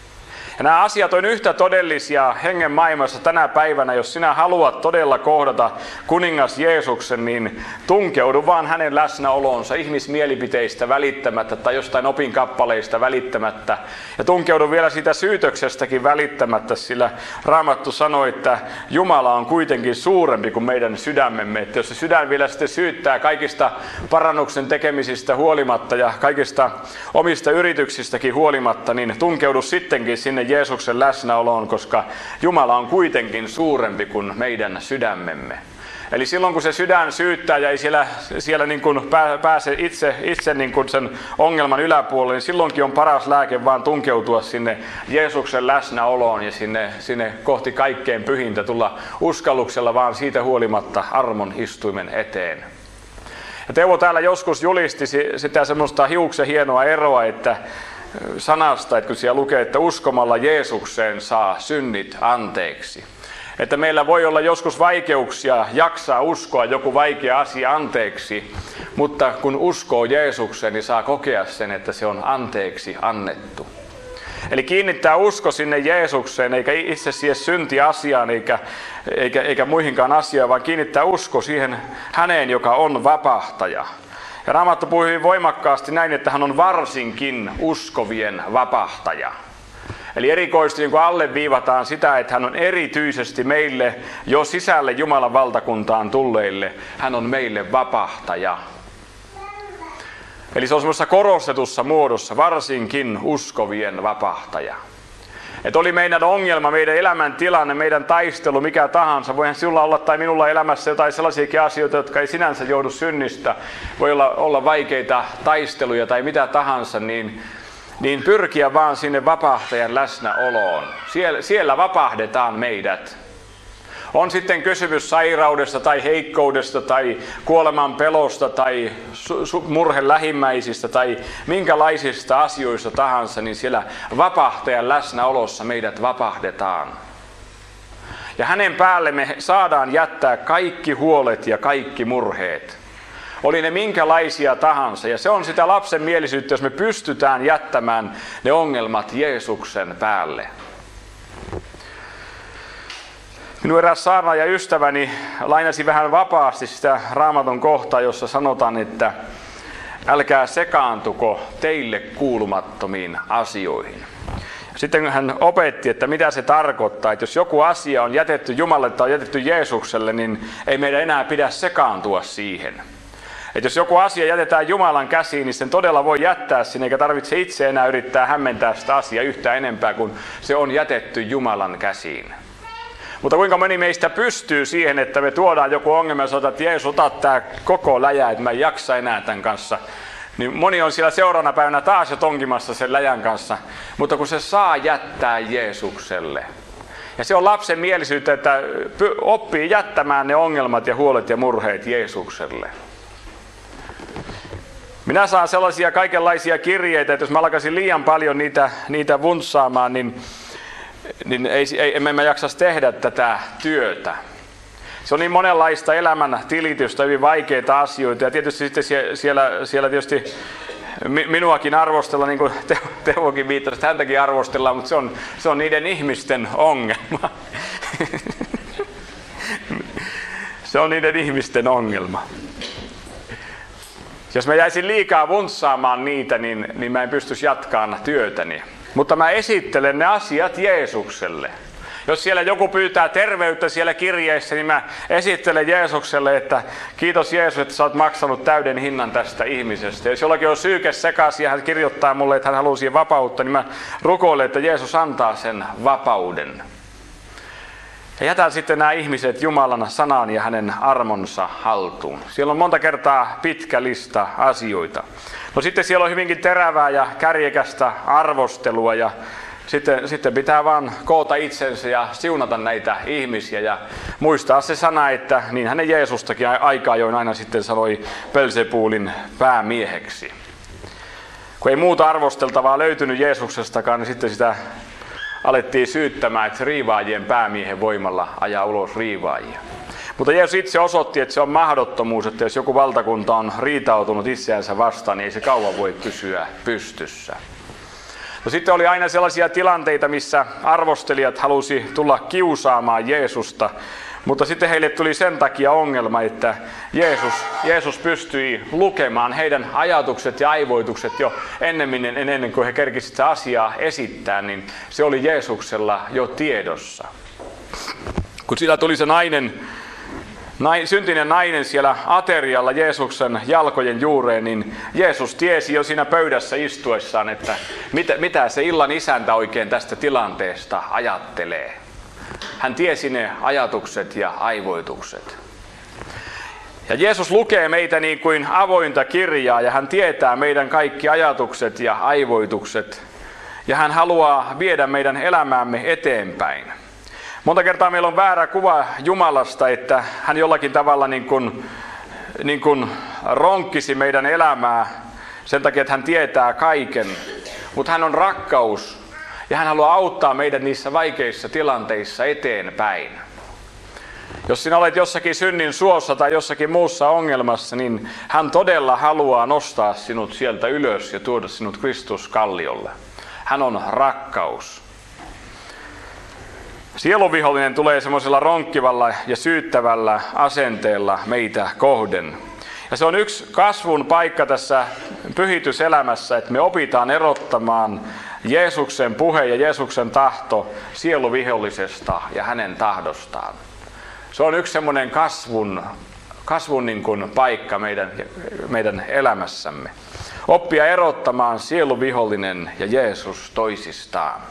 Ja nämä asiat on yhtä todellisia hengen maailmassa tänä päivänä. Jos sinä haluat todella kohdata kuningas Jeesuksen, niin tunkeudu vaan hänen läsnäolonsa ihmismielipiteistä välittämättä tai jostain opinkappaleista välittämättä. Ja tunkeudu vielä siitä syytöksestäkin välittämättä, sillä Raamattu sanoi, että Jumala on kuitenkin suurempi kuin meidän sydämemme. Että jos se sydän vielä sitten syyttää kaikista parannuksen tekemisistä huolimatta ja kaikista omista yrityksistäkin huolimatta, niin tunkeudu sittenkin sinne Jeesuksen läsnäoloon, koska Jumala on kuitenkin suurempi kuin meidän sydämemme. Eli silloin kun se sydän syyttää ja ei siellä niin kuin pääse itse niin kuin sen ongelman yläpuolelle, niin silloinkin on paras lääke vaan tunkeutua sinne Jeesuksen läsnäoloon ja sinne kohti kaikkein pyhintä, tulla uskalluksella vaan siitä huolimatta armon istuimen eteen. Ja Teuvo täällä joskus julisti sitä semmoista hiuksen hienoa eroa, että sanasta, että kun siellä lukee, että uskomalla Jeesukseen saa synnit anteeksi. Että meillä voi olla joskus vaikeuksia jaksaa uskoa joku vaikea asia anteeksi, mutta kun uskoo Jeesukseen, niin saa kokea sen, että se on anteeksi annettu. Eli kiinnittää usko sinne Jeesukseen, eikä itse siihen syntiasiaan eikä muihinkaan asioihin, vaan kiinnittää usko siihen häneen, joka on vapahtaja. Ja Raamattu puhui hyvin voimakkaasti näin, että hän on varsinkin uskovien vapahtaja. Eli erikoisesti niin kun alleviivataan sitä, että hän on erityisesti meille jo sisälle Jumalan valtakuntaan tulleille, hän on meille vapahtaja. Eli se on semmoisessa korostetussa muodossa, varsinkin uskovien vapahtaja. Että oli meidän ongelma, meidän elämäntilanne, meidän taistelu, mikä tahansa. Voihan sinulla olla tai minulla elämässä jotain sellaisiakin asioita, jotka ei sinänsä joudu synnistä. Voi olla vaikeita taisteluja tai mitä tahansa, niin pyrkiä vaan sinne vapahtajan läsnäoloon. Siellä vapahdetaan meidät. On sitten kysymys sairaudesta tai heikkoudesta tai kuoleman pelosta tai murhe lähimmäisistä tai minkälaisista asioista tahansa, niin siellä vapahtajan läsnäolossa meidät vapahdetaan. Ja hänen päälle me saadaan jättää kaikki huolet ja kaikki murheet. Oli ne minkälaisia tahansa. Ja se on sitä lapsen mielisyyttä, jos me pystytään jättämään ne ongelmat Jeesuksen päälle. Minun eräs saarnaaja ystäväni lainasi vähän vapaasti sitä Raamatun kohtaa, jossa sanotaan, että älkää sekaantuko teille kuulumattomiin asioihin. Sitten hän opetti, että mitä se tarkoittaa, että jos joku asia on jätetty Jumalalle tai on jätetty Jeesukselle, niin ei meidän enää pidä sekaantua siihen. Että jos joku asia jätetään Jumalan käsiin, niin sen todella voi jättää sinne, eikä tarvitse itse enää yrittää hämmentää sitä asiaa yhtään enempää, kuin se on jätetty Jumalan käsiin. Mutta kuinka moni meistä pystyy siihen, että me tuodaan joku ongelma ja sanotaan, että Jeesus, ota tämä koko läjä, että mä en jaksa enää tämän kanssa. Niin moni on siellä seuraavana päivänä taas jo tonkimassa sen läjän kanssa, mutta kun se saa jättää Jeesukselle. Ja se on lapsen mielisyyttä, että oppii jättämään ne ongelmat ja huolet ja murheet Jeesukselle. Minä saan sellaisia kaikenlaisia kirjeitä, että jos mä alkaisin liian paljon niitä vuntsaamaan, niin emme mä jaksaisi tehdä tätä työtä. Se on niin monenlaista elämän tilitystä, hyvin vaikeita asioita ja tietysti sitten siellä tietysti minuakin arvostellaan, niin kuin Teuvokin viittasi, että häntäkin arvostellaan, mutta se on niiden ihmisten ongelma. Se on niiden ihmisten ongelma. Jos mä jäisin liikaa vuntsaamaan niitä, niin mä en pystyisi jatkamaan työtäni. Mutta mä esittelen ne asiat Jeesukselle. Jos siellä joku pyytää terveyttä siellä kirjeessä, niin mä esittelen Jeesukselle, että kiitos Jeesus, että sä oot maksanut täyden hinnan tästä ihmisestä. Jos jollakin on syyke sekaisin ja hän kirjoittaa mulle, että hän haluaa siihen vapautta, niin mä rukoilen, että Jeesus antaa sen vapauden. Ja jätän sitten nämä ihmiset Jumalan sanan ja hänen armonsa haltuun. Siellä on monta kertaa pitkä lista asioita. No sitten siellä on hyvinkin terävää ja kärjekästä arvostelua ja sitten pitää vaan koota itsensä ja siunata näitä ihmisiä ja muistaa se sana, että niin hänen Jeesustakin aika ajoin aina sitten sanoi Belzebulin päämieheksi. Kun ei muuta arvosteltavaa löytynyt Jeesuksestakaan, niin sitten sitä alettiin syyttämään, että riivaajien päämiehen voimalla ajaa ulos riivaajia. Mutta Jeesus itse osoitti, että se on mahdottomuus, että jos joku valtakunta on riitautunut itseänsä vastaan, niin ei se kauan voi pysyä pystyssä. No sitten oli aina sellaisia tilanteita, missä arvostelijat halusi tulla kiusaamaan Jeesusta, mutta sitten heille tuli sen takia ongelma, että Jeesus pystyi lukemaan heidän ajatukset ja aivoitukset jo ennen kuin he kerkisivät sitä asiaa esittää, niin se oli Jeesuksella jo tiedossa. Kun sillä tuli se syntinen nainen siellä aterialla Jeesuksen jalkojen juureen, niin Jeesus tiesi jo siinä pöydässä istuessaan, että mitä se illan isäntä oikein tästä tilanteesta ajattelee. Hän tiesi ne ajatukset ja aivoitukset. Ja Jeesus lukee meitä niin kuin avointa kirjaa ja hän tietää meidän kaikki ajatukset ja aivoitukset. Ja hän haluaa viedä meidän elämäämme eteenpäin. Monta kertaa meillä on väärä kuva Jumalasta, että hän jollakin tavalla niin kuin ronkkisi meidän elämää sen takia, että hän tietää kaiken. Mutta hän on rakkaus ja hän haluaa auttaa meidät niissä vaikeissa tilanteissa eteenpäin. Jos sinä olet jossakin synnin suossa tai jossakin muussa ongelmassa, niin hän todella haluaa nostaa sinut sieltä ylös ja tuoda sinut Kristuskalliolle. Hän on rakkaus. Sieluvihollinen tulee semmoisella ronkkivalla ja syyttävällä asenteella meitä kohden. Ja se on yksi kasvun paikka tässä pyhityselämässä, että me opitaan erottamaan Jeesuksen puhe ja Jeesuksen tahto sieluvihollisesta ja hänen tahdostaan. Se on yksi semmoinen kasvun niin kuin paikka meidän elämässämme. Oppia erottamaan sieluvihollinen ja Jeesus toisistaan.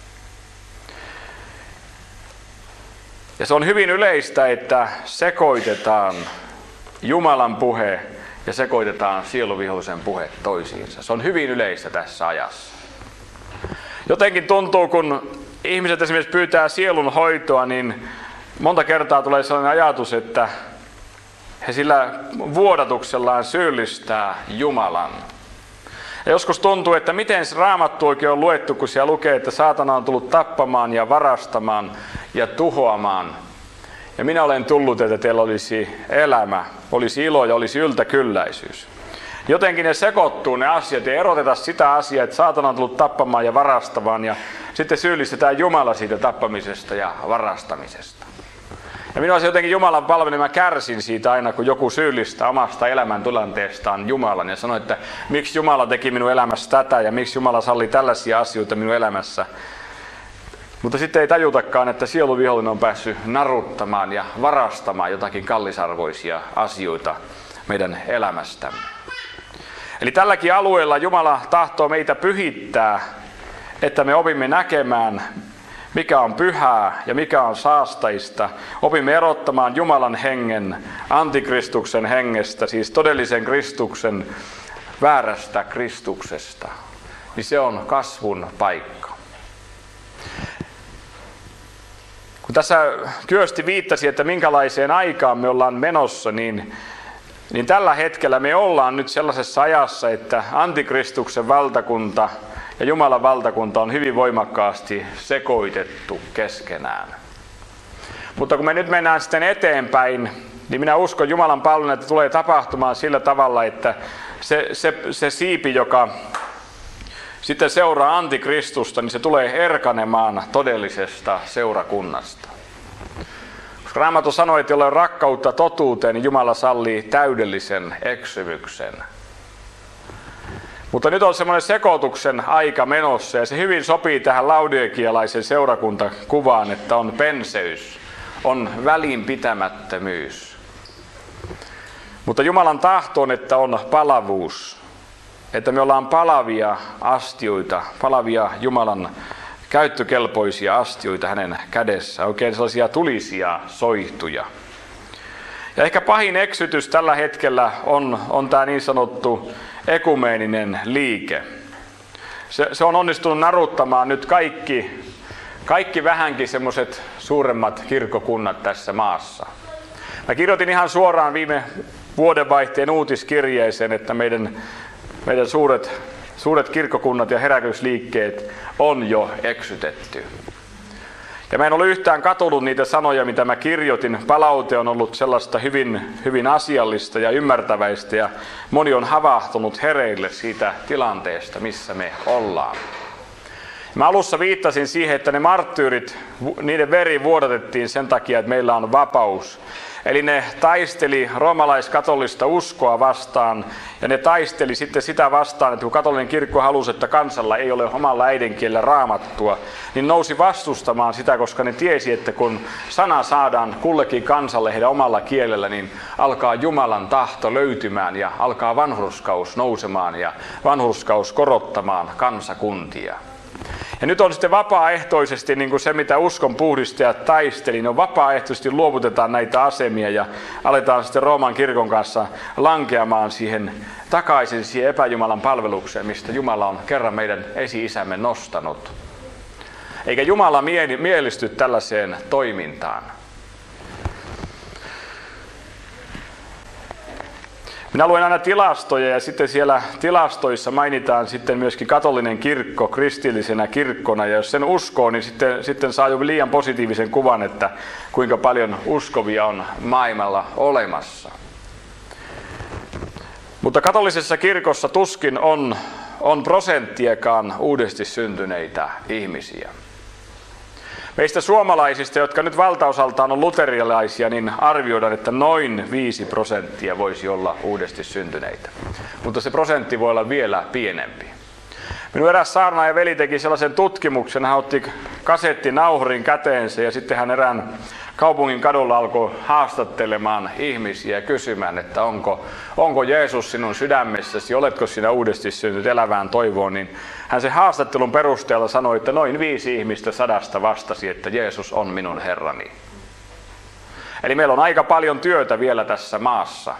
Ja se on hyvin yleistä, että sekoitetaan Jumalan puhe ja sekoitetaan sieluvihollisen puhe toisiinsa. Se on hyvin yleistä tässä ajassa. Jotenkin tuntuu, kun ihmiset esimerkiksi pyytää sielun hoitoa, niin monta kertaa tulee sellainen ajatus, että he sillä vuodatuksellaan syyllistää Jumalan. Ja joskus tuntuu, että miten se Raamattu oikein on luettu, kun siellä lukee, että saatana on tullut tappamaan ja varastamaan ja tuhoamaan. Ja minä olen tullut, että teillä olisi elämä, olisi ilo ja olisi yltäkylläisyys. Jotenkin ne sekoittuu ne asiat ja erotetaan sitä asiaa, että saatana on tullut tappamaan ja varastamaan ja sitten syyllistetään Jumala siitä tappamisesta ja varastamisesta. Ja minua se jotenkin Jumalan palvelema kärsin siitä aina, kun joku syyllistää omasta elämäntilanteestaan Jumalan ja sanoo, että miksi Jumala teki minun elämässä tätä ja miksi Jumala salli tällaisia asioita minun elämässä. Mutta sitten ei tajutakaan, että sieluvihollinen on päässyt naruttamaan ja varastamaan jotakin kallisarvoisia asioita meidän elämästämme. Eli tälläkin alueella Jumala tahtoo meitä pyhittää, että me opimme näkemään, mikä on pyhää ja mikä on saastaista. Opimme erottamaan Jumalan hengen antikristuksen hengestä, siis todellisen Kristuksen väärästä Kristuksesta. Niin se on kasvun paikka. Kun tässä Kyösti viittasi, että minkälaiseen aikaan me ollaan menossa, niin niin tällä hetkellä me ollaan nyt sellaisessa ajassa, että antikristuksen valtakunta ja Jumalan valtakunta on hyvin voimakkaasti sekoitettu keskenään. Mutta kun me nyt mennään sitten eteenpäin, niin minä uskon Jumalan palvelun, että tulee tapahtumaan sillä tavalla, että se siipi, joka sitten seuraa antikristusta, niin se tulee erkanemaan todellisesta seurakunnasta. Koska Raamattu sanoi, että jolla on rakkautta totuuteen, niin Jumala sallii täydellisen eksymyksen. Mutta nyt on semmoinen sekoituksen aika menossa, ja se hyvin sopii tähän laodikialaisen seurakuntakuvaan, että on penseys, on välinpitämättömyys. Mutta Jumalan tahto on, että on palavuus, että me ollaan palavia astioita, palavia Jumalan käyttökelpoisia astioita hänen kädessä, oikein sellaisia tulisia soihtuja. Ja ehkä pahin eksytys tällä hetkellä on tämä niin sanottu ekumeeninen liike. Se on onnistunut naruttamaan nyt kaikki vähänkin semmoiset suuremmat kirkkokunnat tässä maassa. Mä kirjoitin ihan suoraan viime vuodenvaihteen uutiskirjeeseen, että meidän suuret kirkkokunnat ja herätysliikkeet on jo eksytetty. Ja mä en ole yhtään katunut niitä sanoja, mitä mä kirjoitin. Palaute on ollut sellaista hyvin asiallista ja ymmärtäväistä, ja moni on havahtunut hereille siitä tilanteesta, missä me ollaan. Mä alussa viittasin siihen, että ne marttyyrit, niiden veri vuodatettiin sen takia, että meillä on vapaus. Eli ne taisteli roomalaiskatolista uskoa vastaan, ja ne taisteli sitten sitä vastaan, että kun katolinen kirkko halusi, että kansalla ei ole omalla äidinkielellä raamattua, niin nousi vastustamaan sitä, koska ne tiesi, että kun sana saadaan kullekin kansalle heidän omalla kielellä, niin alkaa Jumalan tahto löytymään ja alkaa vanhurskaus nousemaan ja vanhurskaus korottamaan kansakuntia. Ja nyt on sitten vapaaehtoisesti, niin kuin se mitä uskon puhdistajat taisteli, niin vapaaehtoisesti luovutetaan näitä asemia ja aletaan sitten Rooman kirkon kanssa lankeamaan takaisin siihen epäjumalan palvelukseen, mistä Jumala on kerran meidän esi-isämme nostanut. Eikä Jumala mielisty tällaiseen toimintaan. Minä luen aina tilastoja, ja sitten siellä tilastoissa mainitaan sitten myöskin katolinen kirkko kristillisenä kirkkona, ja jos sen uskoo, niin sitten saa jo liian positiivisen kuvan, että kuinka paljon uskovia on maailmalla olemassa. Mutta katolisessa kirkossa tuskin on prosenttiakaan uudesti syntyneitä ihmisiä. Meistä suomalaisista, jotka nyt valtaosaltaan on luterilaisia, niin arvioidaan, että noin 5% voisi olla uudesti syntyneitä. Mutta se prosentti voi olla vielä pienempi. Minun eräs saarnaaja veli teki sellaisen tutkimuksen, hän otti kasettinauhurin käteensä ja sitten hän erään kaupungin kadulla alkoi haastattelemaan ihmisiä ja kysymään, että onko Jeesus sinun sydämessäsi, oletko sinä uudesti syntynyt elävään toivoon, niin hän sen haastattelun perusteella sanoi, että noin 5 ihmistä 100 vastasi, että Jeesus on minun Herrani. Eli meillä on aika paljon työtä vielä tässä maassa.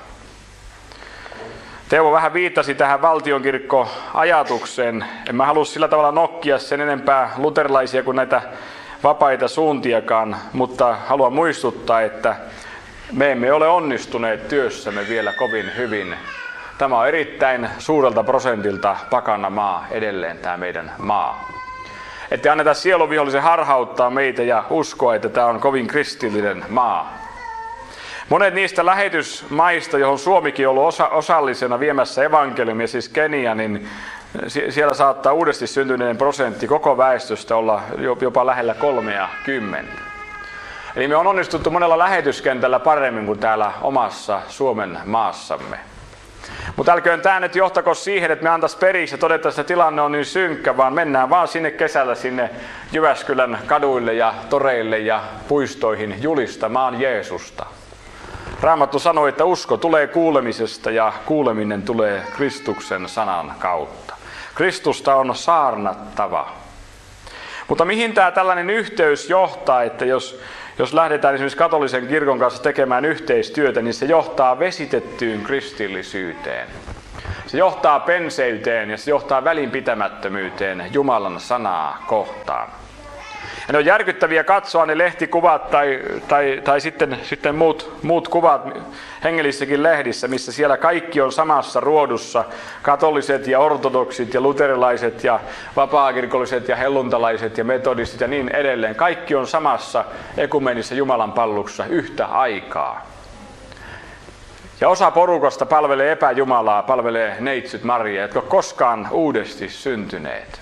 Teuvo vähän viittasi tähän valtionkirkko-ajatukseen. En mä halua sillä tavalla nokkia sen enempää luterilaisia kuin näitä vapaita suuntiakaan, mutta haluan muistuttaa, että me emme ole onnistuneet työssämme vielä kovin hyvin. Tämä on erittäin suurelta prosentilta pakana maa edelleen, tämä meidän maa. Että anneta sieluvihollisen harhauttaa meitä ja uskoa, että tämä on kovin kristillinen maa. Monet niistä lähetysmaista, johon Suomikin on ollut osallisena viemässä evankeliumia, siis Kenia, niin siellä saattaa uudesti syntyneiden prosentti koko väestöstä olla jopa lähellä 30. Eli me on onnistuttu monella lähetyskentällä paremmin kuin täällä omassa Suomen maassamme. Mutta älköön tämä nyt johtako siihen, että me antaisi periksi ja todetaan, että tilanne on niin synkkä, vaan mennään vaan sinne kesällä sinne Jyväskylän kaduille ja toreille ja puistoihin julistamaan Jeesusta. Raamattu sanoi, että usko tulee kuulemisesta ja kuuleminen tulee Kristuksen sanan kautta. Kristusta on saarnattava. Mutta mihin tämä tällainen yhteys johtaa, että jos lähdetään esimerkiksi katolisen kirkon kanssa tekemään yhteistyötä, niin se johtaa vesitettyyn kristillisyyteen. Se johtaa penseyteen ja se johtaa välinpitämättömyyteen Jumalan sanaa kohtaan. Ja ne on järkyttäviä katsoa ne lehtikuvat tai sitten muut kuvat hengellisissäkin lehdissä, missä siellä kaikki on samassa ruodussa. Katoliset ja ortodoksit ja luterilaiset ja vapaakirkolliset ja helluntalaiset ja metodistit ja niin edelleen. Kaikki on samassa ekumenisessa Jumalan palveluksessa yhtä aikaa. Ja osa porukasta palvelee epäjumalaa, palvelee neitsyt Maria, jotka koskaan uudesti syntyneet.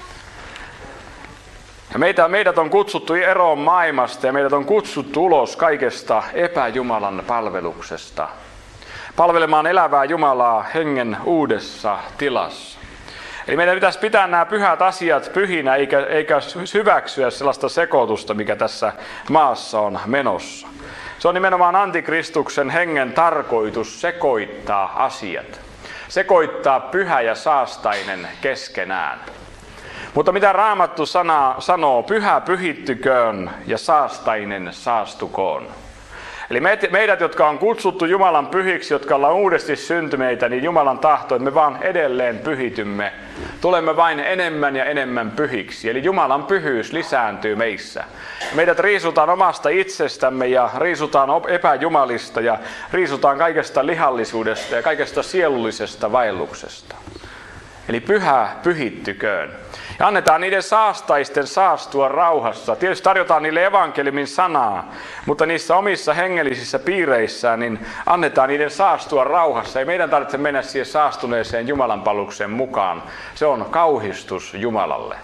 Ja meidät on kutsuttu eroon maailmasta ja meidät on kutsuttu ulos kaikesta epäjumalan palveluksesta. Palvelemaan elävää Jumalaa hengen uudessa tilassa. Eli meidän pitäisi pitää nämä pyhät asiat pyhinä eikä hyväksyä sellaista sekoitusta, mikä tässä maassa on menossa. Se on nimenomaan antikristuksen hengen tarkoitus sekoittaa asiat. Sekoittaa pyhä ja saastainen keskenään. Mutta mitä Raamattu sanoo, pyhä pyhittyköön ja saastainen saastukoon. Eli meidät, jotka on kutsuttu Jumalan pyhiksi, jotka ollaan uudesti syntyneitä, niin Jumalan tahto, että me vaan edelleen pyhitymme. Tulemme vain enemmän ja enemmän pyhiksi. Eli Jumalan pyhyys lisääntyy meissä. Meidät riisutaan omasta itsestämme ja riisutaan epäjumalista ja riisutaan kaikesta lihallisuudesta ja kaikesta sielullisesta vaelluksesta. Eli pyhä pyhittyköön. Ja annetaan niiden saastaisten saastua rauhassa. Tietysti tarjotaan niille evankeliumin sanaa, mutta niissä omissa hengellisissä piireissään niin annetaan niiden saastua rauhassa. Ei meidän tarvitse mennä siihen saastuneeseen Jumalan palvelukseen mukaan. Se on kauhistus Jumalalle.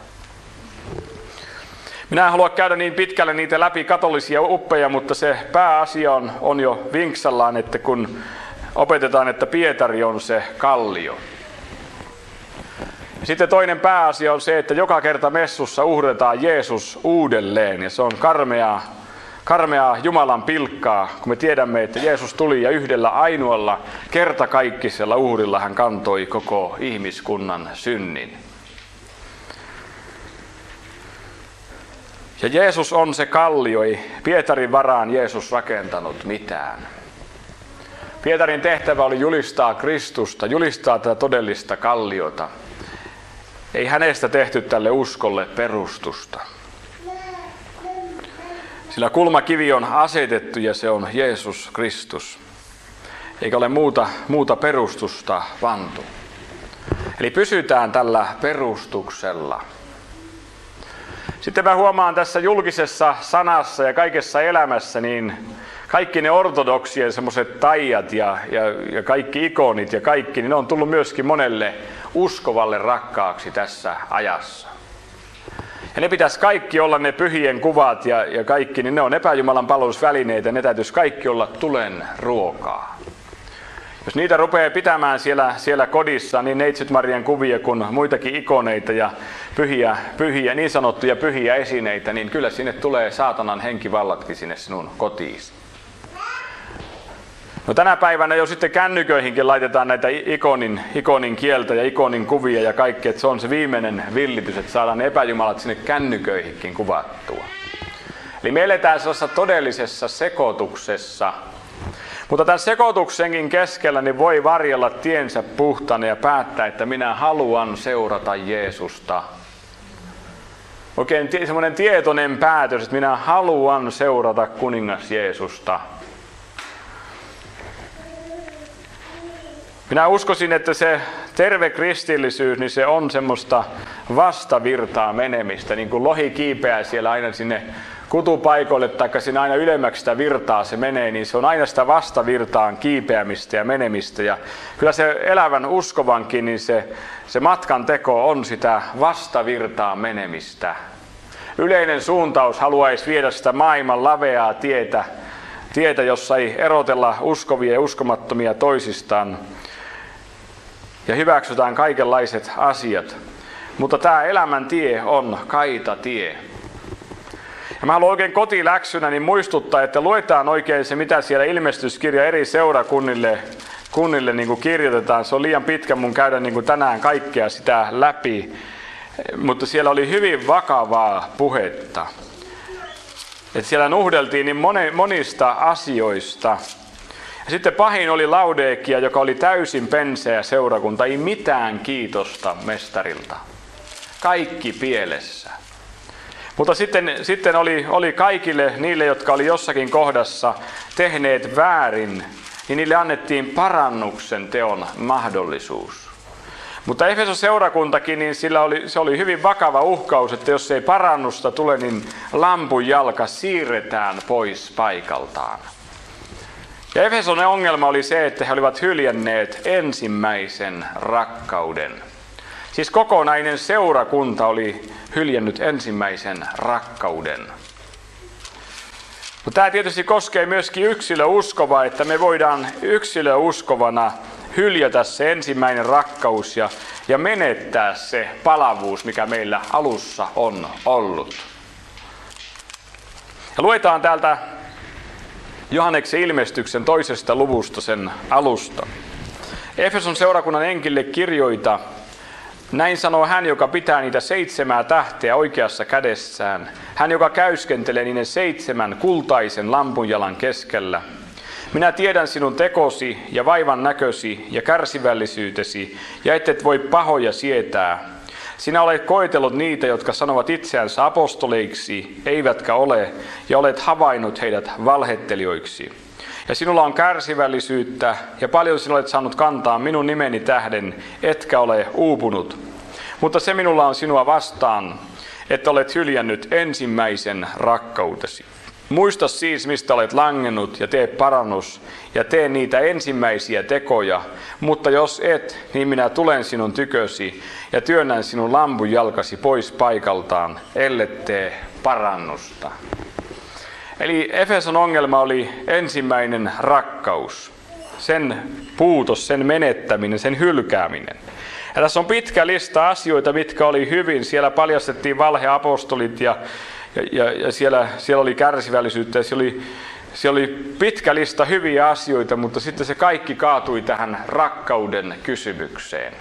Minä en halua käydä niin pitkälle niitä läpi katolisia uppeja, mutta se pääasia on jo vinksallaan, että kun opetetaan, että Pietari on se kallio. Sitten toinen pääasia on se, että joka kerta messussa uhrataan Jeesus uudelleen. Ja se on karmeaa Jumalan pilkkaa, kun me tiedämme, että Jeesus tuli ja yhdellä ainoalla kertakaikkisella uhrilla hän kantoi koko ihmiskunnan synnin. Ja Jeesus on se kallio, ei Pietarin varaan Jeesus rakentanut mitään. Pietarin tehtävä oli julistaa Kristusta, julistaa tätä todellista kalliota. Ei hänestä tehty tälle uskolle perustusta. Sillä kulmakivi on asetettu ja se on Jeesus Kristus. Eikä ole muuta perustusta pantu. Eli pysytään tällä perustuksella. Sitten mä huomaan tässä julkisessa sanassa ja kaikessa elämässä, niin kaikki ne ortodoksien semmoiset taijat ja kaikki ikonit ja kaikki, niin ne on tullut myöskin monelle uskovalle rakkaaksi tässä ajassa. Ja ne pitäisi kaikki olla ne pyhien kuvat ja kaikki, niin ne on epäjumalan palvelusvälineitä, ne täytyisi kaikki olla tulen ruokaa. Jos niitä rupeaa pitämään siellä kodissa, niin neitsyt Marian kuvia kuin muitakin ikoneita ja pyhiä, niin sanottuja pyhiä esineitä, niin kyllä sinne tulee saatanan henkivallatkin sinne sinun kotiisi. No tänä päivänä jo sitten kännyköihinkin laitetaan näitä ikonin kieltä ja ikonin kuvia ja kaikki, että se on se viimeinen villitys, että saadaan ne epäjumalat sinne kännyköihinkin kuvattua. Eli me eletään sellaisessa todellisessa sekoituksessa. Mutta tämän sekoituksenkin keskellä niin voi varjella tiensä puhtana ja päättää, että minä haluan seurata Jeesusta. Oikein semmoinen tietoinen päätös, että minä haluan seurata kuningas Jeesusta. Minä uskoisin, että se terve kristillisyys, niin se on semmoista vastavirtaa menemistä, niin kuin lohi kiipeää siellä aina sinne kutupaikoille, tai sinne aina ylemmäksi sitä virtaa se menee, niin se on aina sitä vastavirtaan kiipeämistä ja menemistä. Ja kyllä se elävän uskovankin, niin se matkan teko on sitä vastavirtaan menemistä. Yleinen suuntaus haluaisi viedä sitä maailman laveaa tietä, jossa ei erotella uskovia ja uskomattomia toisistaan. Ja hyväksytään kaikenlaiset asiat. Mutta tämä elämän tie on kaita tie. Ja mä haluan oikein kotiläksynä niin muistuttaa, että luetaan oikein se, mitä siellä ilmestyskirja eri seurakunnille niin kuin kirjoitetaan. Se on liian pitkä mun käydä niin kuin tänään kaikkea sitä läpi. Mutta siellä oli hyvin vakavaa puhetta. Että siellä nuhdeltiin niin monista asioista. Ja sitten pahin oli Laodikia, joka oli täysin penseä seurakunta, ei mitään kiitosta mestarilta. Kaikki pielessä. Mutta sitten oli kaikille niille, jotka oli jossakin kohdassa tehneet väärin, niin niille annettiin parannuksen teon mahdollisuus. Mutta Efesos seurakuntakin, niin se oli hyvin vakava uhkaus, että jos ei parannusta tule, niin lampun jalka siirretään pois paikaltaan. Ja Efeson ongelma oli se, että he olivat hyljänneet ensimmäisen rakkauden. Siis kokonainen seurakunta oli hyljännyt ensimmäisen rakkauden. Mutta tämä tietysti koskee myöskin yksilöuskovaa, että me voidaan yksilöuskovana hyljätä se ensimmäinen rakkaus ja menettää se palavuus, mikä meillä alussa on ollut. Ja luetaan täältä Johanneksen ilmestyksen 2. luvusta sen alusta. Efeson seurakunnan enkille kirjoita: näin sanoo hän, joka pitää niitä 7 tähteä oikeassa kädessään. Hän, joka käyskentelee niiden 7 kultaisen lampunjalan keskellä. Minä tiedän sinun tekosi ja vaivan näkösi ja kärsivällisyytesi, ja et voi pahoja sietää. Sinä olet koetellut niitä, jotka sanovat itseänsä apostoleiksi, eivätkä ole, ja olet havainnut heidät valhettelijoiksi. Ja sinulla on kärsivällisyyttä, ja paljon sinä olet saanut kantaa minun nimeni tähden, etkä ole uupunut. Mutta se minulla on sinua vastaan, että olet hyljännyt ensimmäisen rakkautesi. Muista siis, mistä olet langennut, ja tee parannus, ja tee niitä ensimmäisiä tekoja. Mutta jos et, niin minä tulen sinun tykösi, ja työnnän sinun lampun jalkasi pois paikaltaan, ellet tee parannusta. Eli Efeson ongelma oli ensimmäinen rakkaus, sen puutos, sen menettäminen, sen hylkääminen. Ja tässä on pitkä lista asioita, mitkä oli hyvin. Siellä paljastettiin valheapostolit ja siellä oli kärsivällisyyttä ja siellä oli pitkä lista hyviä asioita, mutta sitten se kaikki kaatui tähän rakkauden kysymykseen.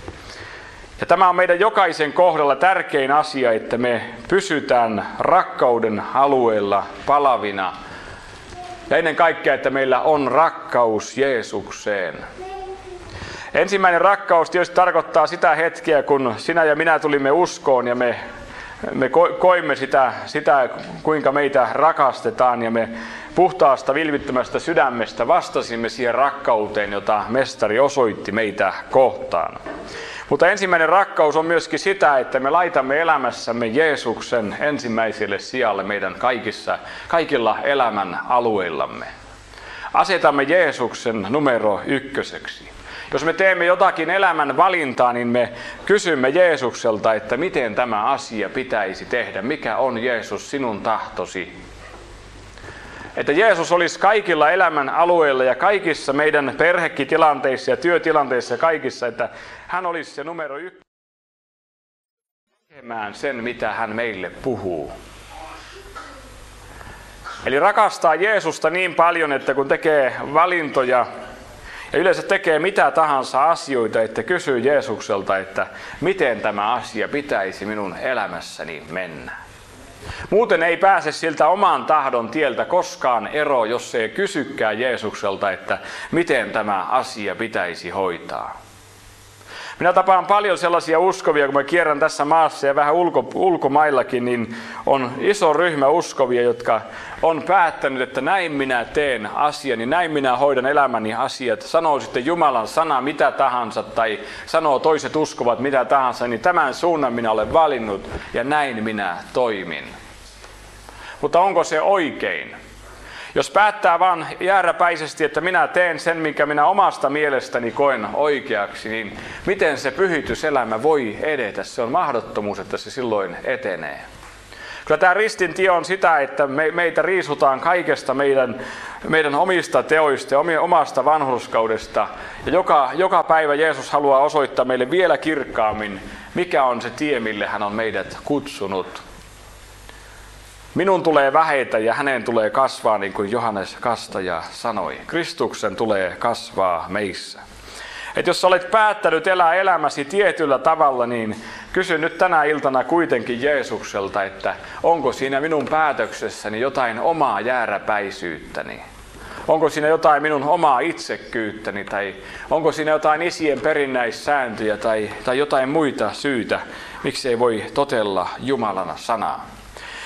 Ja tämä on meidän jokaisen kohdalla tärkein asia, että me pysytään rakkauden alueella palavina. Ja ennen kaikkea, että meillä on rakkaus Jeesukseen. Ensimmäinen rakkaus tietysti tarkoittaa sitä hetkeä, kun sinä ja minä tulimme uskoon ja me koimme sitä, kuinka meitä rakastetaan, ja me puhtaasta vilpittömästä sydämestä vastasimme siihen rakkauteen, jota mestari osoitti meitä kohtaan. Mutta ensimmäinen rakkaus on myöskin sitä, että me laitamme elämässämme Jeesuksen ensimmäiselle sijalle meidän kaikilla elämän alueillamme. Asetamme Jeesuksen numero 1. Jos me teemme jotakin elämän valintaa, niin me kysymme Jeesukselta, että miten tämä asia pitäisi tehdä. Mikä on, Jeesus, sinun tahtosi? Että Jeesus olisi kaikilla elämän alueilla ja kaikissa meidän perhekitilanteissa ja työtilanteissa ja kaikissa, että hän olisi se numero 1. Tekemään sen, mitä hän meille puhuu. Eli rakastaa Jeesusta niin paljon, että kun tekee valintoja, ja yleensä tekee mitä tahansa asioita, että kysyy Jeesukselta, että miten tämä asia pitäisi minun elämässäni mennä. Muuten ei pääse siltä oman tahdon tieltä koskaan eroon, jos ei kysykään Jeesukselta, että miten tämä asia pitäisi hoitaa. Minä tapaan paljon sellaisia uskovia, kun mä kierrän tässä maassa ja vähän ulkomaillakin, niin on iso ryhmä uskovia, jotka on päättänyt, että näin minä teen asiani, näin minä hoidan elämäni asiat. Sanoo sitten Jumalan sana mitä tahansa tai sanoo toiset uskovat mitä tahansa, niin tämän suunnan minä olen valinnut ja näin minä toimin. Mutta onko se oikein? Jos päättää vaan jääräpäisesti, että minä teen sen, minkä minä omasta mielestäni koen oikeaksi, niin miten se pyhityselämä voi edetä? Se on mahdottomuus, että se silloin etenee. Kyllä tämä ristin tie on sitä, että meitä riisutaan kaikesta meidän omista teoista ja omasta vanhurskaudesta. Ja joka päivä Jeesus haluaa osoittaa meille vielä kirkkaammin, mikä on se tie, mille hän on meidät kutsunut. Minun tulee vähetä ja hänen tulee kasvaa, niin kuin Johannes Kastaja sanoi. Kristuksen tulee kasvaa meissä. Et jos olet päättänyt elää elämäsi tietyllä tavalla, niin kysy nyt tänä iltana kuitenkin Jeesukselta, että onko siinä minun päätöksessäni jotain omaa jääräpäisyyttäni? Onko siinä jotain minun omaa itsekkyyttäni tai onko siinä jotain isien perinnäissääntöjä tai jotain muita syitä, miksi ei voi totella Jumalan sanaa?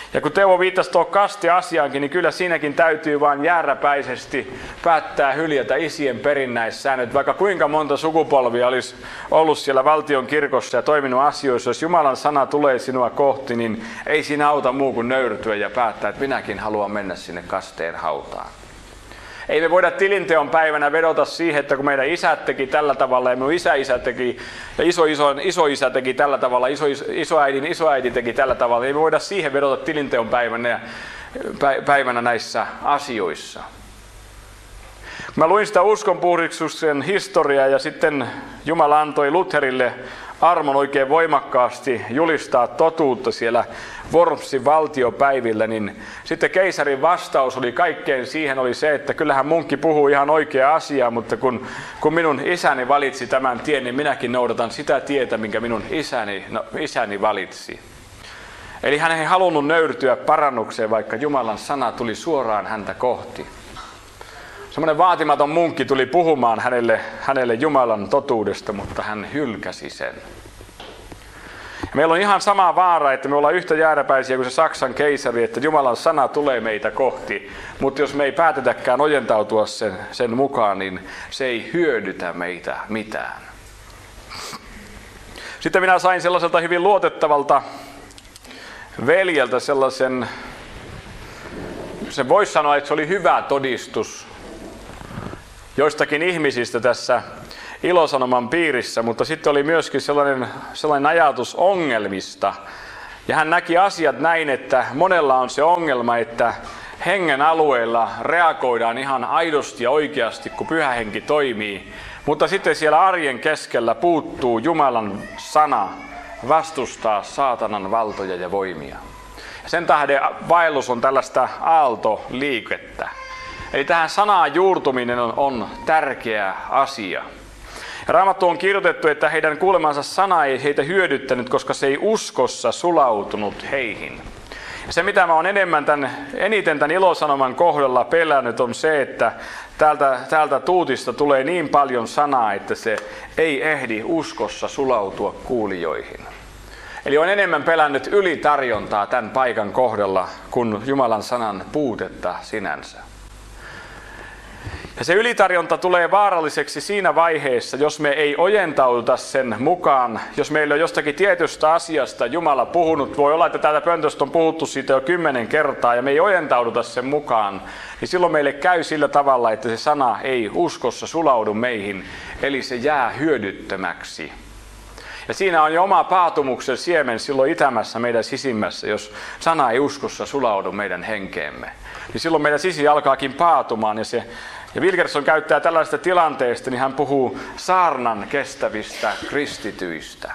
Ja kun Teuvo viittasi tuohon kaste-asiaankin, niin kyllä siinäkin täytyy vain jääräpäisesti päättää hyljätä isien perinnäissäännöt. Vaikka kuinka monta sukupolvia olisi ollut siellä valtion kirkossa ja toiminut asioissa, jos Jumalan sana tulee sinua kohti, niin ei siinä auta muu kuin nöyrtyä ja päättää, että minäkin haluan mennä sinne kasteen hautaan. Ei me voida tilinteon päivänä vedota siihen, että kun meidän isät teki tällä tavalla ja minun isäisä teki ja isoisä teki tällä tavalla, isoäiti teki tällä tavalla, ei me voida siihen vedota tilinteon päivänä näissä asioissa. Mä luin sitä uskonpuhdistuksen historiaa ja sitten Jumala antoi Lutherille armon oikein voimakkaasti julistaa totuutta siellä Wormsin valtiopäivillä, niin sitten keisarin vastaus oli kaikkeen siihen oli se, että kyllähän munkki puhuu ihan oikeaa asiaa, mutta kun minun isäni valitsi tämän tien, niin minäkin noudatan sitä tietä, minkä minun isäni valitsi. Eli hän ei halunnut nöyrtyä parannukseen, vaikka Jumalan sana tuli suoraan häntä kohti. Semmoinen vaatimaton munkki tuli puhumaan hänelle Jumalan totuudesta, mutta hän hylkäsi sen. Ja meillä on ihan sama vaara, että me ollaan yhtä jääräpäisiä kuin se Saksan keisari, että Jumalan sana tulee meitä kohti. Mutta jos me ei päätetäkään ojentautua sen mukaan, niin se ei hyödytä meitä mitään. Sitten minä sain sellaiselta hyvin luotettavalta veljeltä sellaisen, se voisi sanoa, että se oli hyvä todistus joistakin ihmisistä tässä Ilosanoman piirissä, mutta sitten oli myöskin sellainen ajatus ongelmista. Ja hän näki asiat näin, että monella on se ongelma, että hengen alueella reagoidaan ihan aidosti ja oikeasti, kun pyhä henki toimii. Mutta sitten siellä arjen keskellä puuttuu Jumalan sana vastustaa saatanan valtoja ja voimia. Ja sen tähden vaellus on tällaista aaltoliikettä. Eli tähän sanaan juurtuminen on tärkeä asia. Raamattu on kirjoitettu, että heidän kuulemansa sana ei heitä hyödyttänyt, koska se ei uskossa sulautunut heihin. Ja se, mitä mä oon eniten tämän Ilosanoman kohdalla pelännyt, on se, että täältä tuutista tulee niin paljon sanaa, että se ei ehdi uskossa sulautua kuulijoihin. Eli on enemmän pelännyt ylitarjontaa tämän paikan kohdalla kuin Jumalan sanan puutetta sinänsä. Ja se ylitarjonta tulee vaaralliseksi siinä vaiheessa, jos me ei ojentauduta sen mukaan, jos meillä on jostakin tietystä asiasta Jumala puhunut, voi olla, että täältä pöntöstä on puhuttu siitä jo 10 kertaa ja me ei ojentauduta sen mukaan, niin silloin meille käy sillä tavalla, että se sana ei uskossa sulaudu meihin, eli se jää hyödyttömäksi. Ja siinä on jo oma paatumuksen siemen silloin itämässä meidän sisimmässä, jos sana ei uskossa sulaudu meidän henkeemme. Niin silloin meidän sisi alkaakin paatumaan ja Wilkerson käyttää tällaista tilanteesta, niin hän puhuu saarnan kestävistä kristityistä.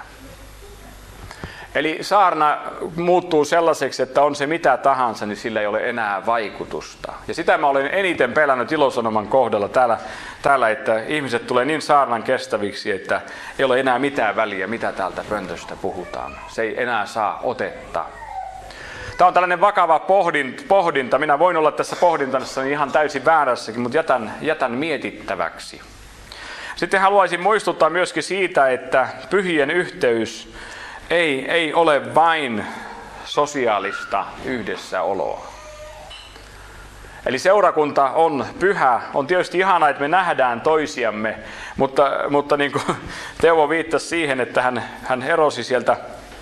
Eli saarna muuttuu sellaiseksi, että on se mitä tahansa, niin sillä ei ole enää vaikutusta. Ja sitä mä olen eniten pelännyt Ilosanoman kohdalla täällä, että ihmiset tulee niin saarnan kestäviksi, että ei ole enää mitään väliä, mitä täältä pöntöstä puhutaan. Se ei enää saa otetta. Tämä on tällainen vakava pohdinta. Minä voin olla tässä pohdintassa ihan täysin väärässäkin, mutta jätän mietittäväksi. Sitten haluaisin muistuttaa myöskin siitä, että pyhien yhteys ei ole vain sosiaalista yhdessäoloa. Eli seurakunta on pyhä. On tietysti ihanaa, että me nähdään toisiamme, mutta niin kuin Teuvo viittasi siihen, että hän erosi sieltä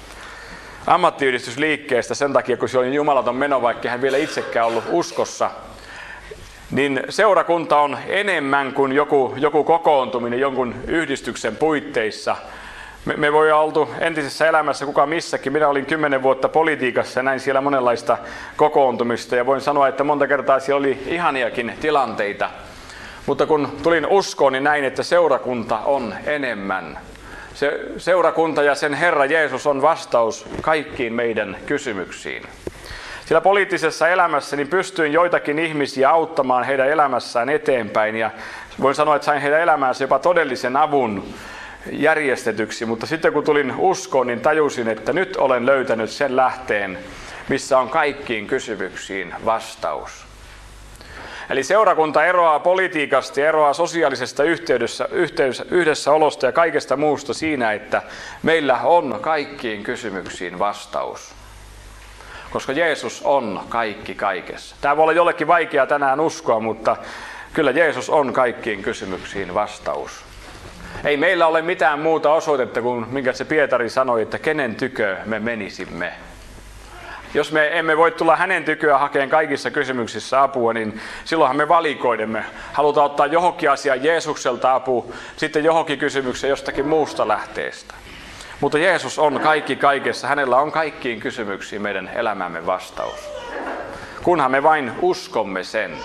ammattiyhdistysliikkeestä sen takia, kun se oli jumalaton meno, vaikka hän vielä itsekään ollut uskossa, niin seurakunta on enemmän kuin joku kokoontuminen jonkun yhdistyksen puitteissa. Me voi olla oltu entisessä elämässä kuka missäkin. Minä olin 10 vuotta politiikassa ja näin siellä monenlaista kokoontumista ja voin sanoa, että monta kertaa siellä oli ihaniakin tilanteita. Mutta kun tulin uskoon, niin näin, että seurakunta on enemmän. Se seurakunta ja sen Herra Jeesus on vastaus kaikkiin meidän kysymyksiin. Sillä poliittisessa elämässä niin pystyin joitakin ihmisiä auttamaan heidän elämässään eteenpäin ja voin sanoa, että sain heidän elämäänsä jopa todellisen avun järjestetyksi, mutta sitten kun tulin uskoon, niin tajusin, että nyt olen löytänyt sen lähteen, missä on kaikkiin kysymyksiin vastaus. Eli seurakunta eroaa politiikasta ja eroaa sosiaalisesta yhdessäolosta ja kaikesta muusta siinä, että meillä on kaikkiin kysymyksiin vastaus. koska Jeesus on kaikki kaikessa. Tämä voi olla jollekin vaikea tänään uskoa, mutta kyllä Jeesus on kaikkiin kysymyksiin vastaus. Ei meillä ole mitään muuta osoitetta kuin minkä se Pietari sanoi, että kenen tykö me menisimme. Jos me emme voi tulla hänen tyköä hakemaan kaikissa kysymyksissä apua, niin silloinhan me valikoidemme. Halutaan ottaa johonkin asiaan Jeesukselta apu, sitten johonkin kysymykseen jostakin muusta lähteestä. Mutta Jeesus on kaikki kaikessa. Hänellä on kaikkiin kysymyksiin meidän elämämme vastaus. Kunhan me vain uskomme sen.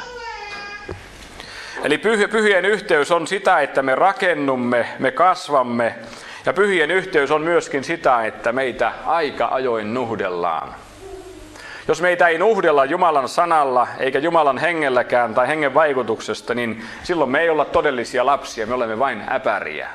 Eli pyhien yhteys on sitä, että me rakennumme, me kasvamme. Ja pyhien yhteys on myöskin sitä, että meitä aika ajoin nuhdellaan. Jos meitä ei nuhdella Jumalan sanalla, eikä Jumalan hengelläkään tai hengen vaikutuksesta, niin silloin me ei olla todellisia lapsia, me olemme vain äpäriä.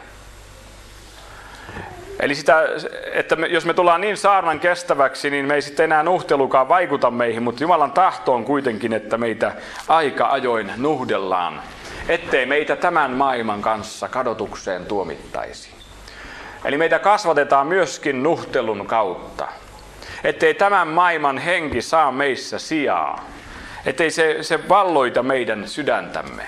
Eli jos me tullaan niin saarnan kestäväksi, niin me ei sitten enää nuhtelukaan vaikuta meihin, mutta Jumalan tahto on kuitenkin, että meitä aika ajoin nuhdellaan, ettei meitä tämän maailman kanssa kadotukseen tuomittaisi. Eli meitä kasvatetaan myöskin nuhtelun kautta. Ettei tämän maailman henki saa meissä sijaa. Ettei se valloita meidän sydäntämme.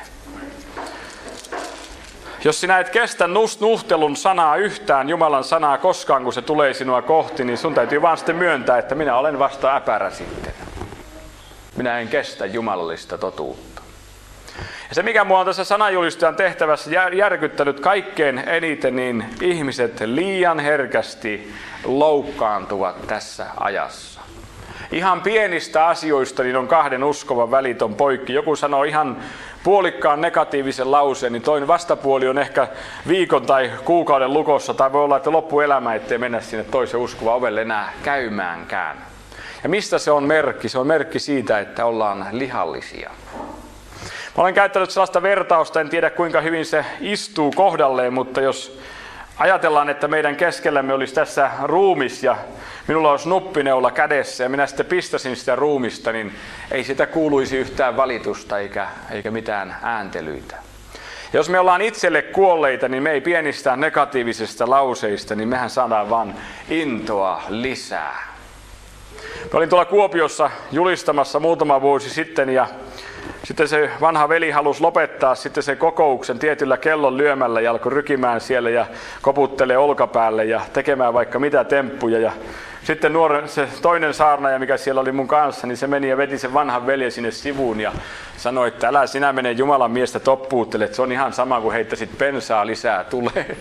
Jos sinä et kestä nuhtelun sanaa yhtään, Jumalan sanaa koskaan, kun se tulee sinua kohti, niin sun täytyy vaan sitten myöntää, että minä olen vasta äpärä sitten. Minä en kestä jumalallista totuutta. Ja se, mikä mua on tässä sananjulistajan tehtävässä järkyttänyt kaikkein eniten, niin ihmiset liian herkästi loukkaantuvat tässä ajassa. Ihan pienistä asioista niin on kahden uskovan väliton poikki. Joku sanoo ihan puolikkaan negatiivisen lauseen, niin toinen vastapuoli on ehkä viikon tai kuukauden lukossa, tai voi olla, että loppuelämä, ettei mennä sinne toisen uskovan ovelle enää käymäänkään. Ja mistä se on merkki? Se on merkki siitä, että ollaan lihallisia. Mä olen käyttänyt sellaista vertausta, en tiedä kuinka hyvin se istuu kohdalleen, mutta jos ajatellaan, että meidän keskellämme olisi tässä ruumis ja minulla olisi nuppineula kädessä ja minä sitten pistäisin sitä ruumista, niin ei sitä kuuluisi yhtään valitusta eikä mitään ääntelyitä. Ja jos me ollaan itselle kuolleita, niin me ei pienistä negatiivisista lauseista, niin mehän saadaan vaan intoa lisää. Mä olin tuolla Kuopiossa julistamassa muutama vuosi sitten ja sitten se vanha veli halusi lopettaa sitten sen kokouksen tietyllä kellon lyömällä ja alkoi rykimään siellä ja koputtelee olkapäälle ja tekemään vaikka mitä temppuja. Ja sitten se toinen saarnaaja, mikä siellä oli mun kanssa, niin se meni ja veti sen vanhan veljen sinne sivuun ja sanoi, että älä sinä mene Jumalan miestä toppuuttele, että se on ihan sama kuin heittäisit bensaa lisää tulee.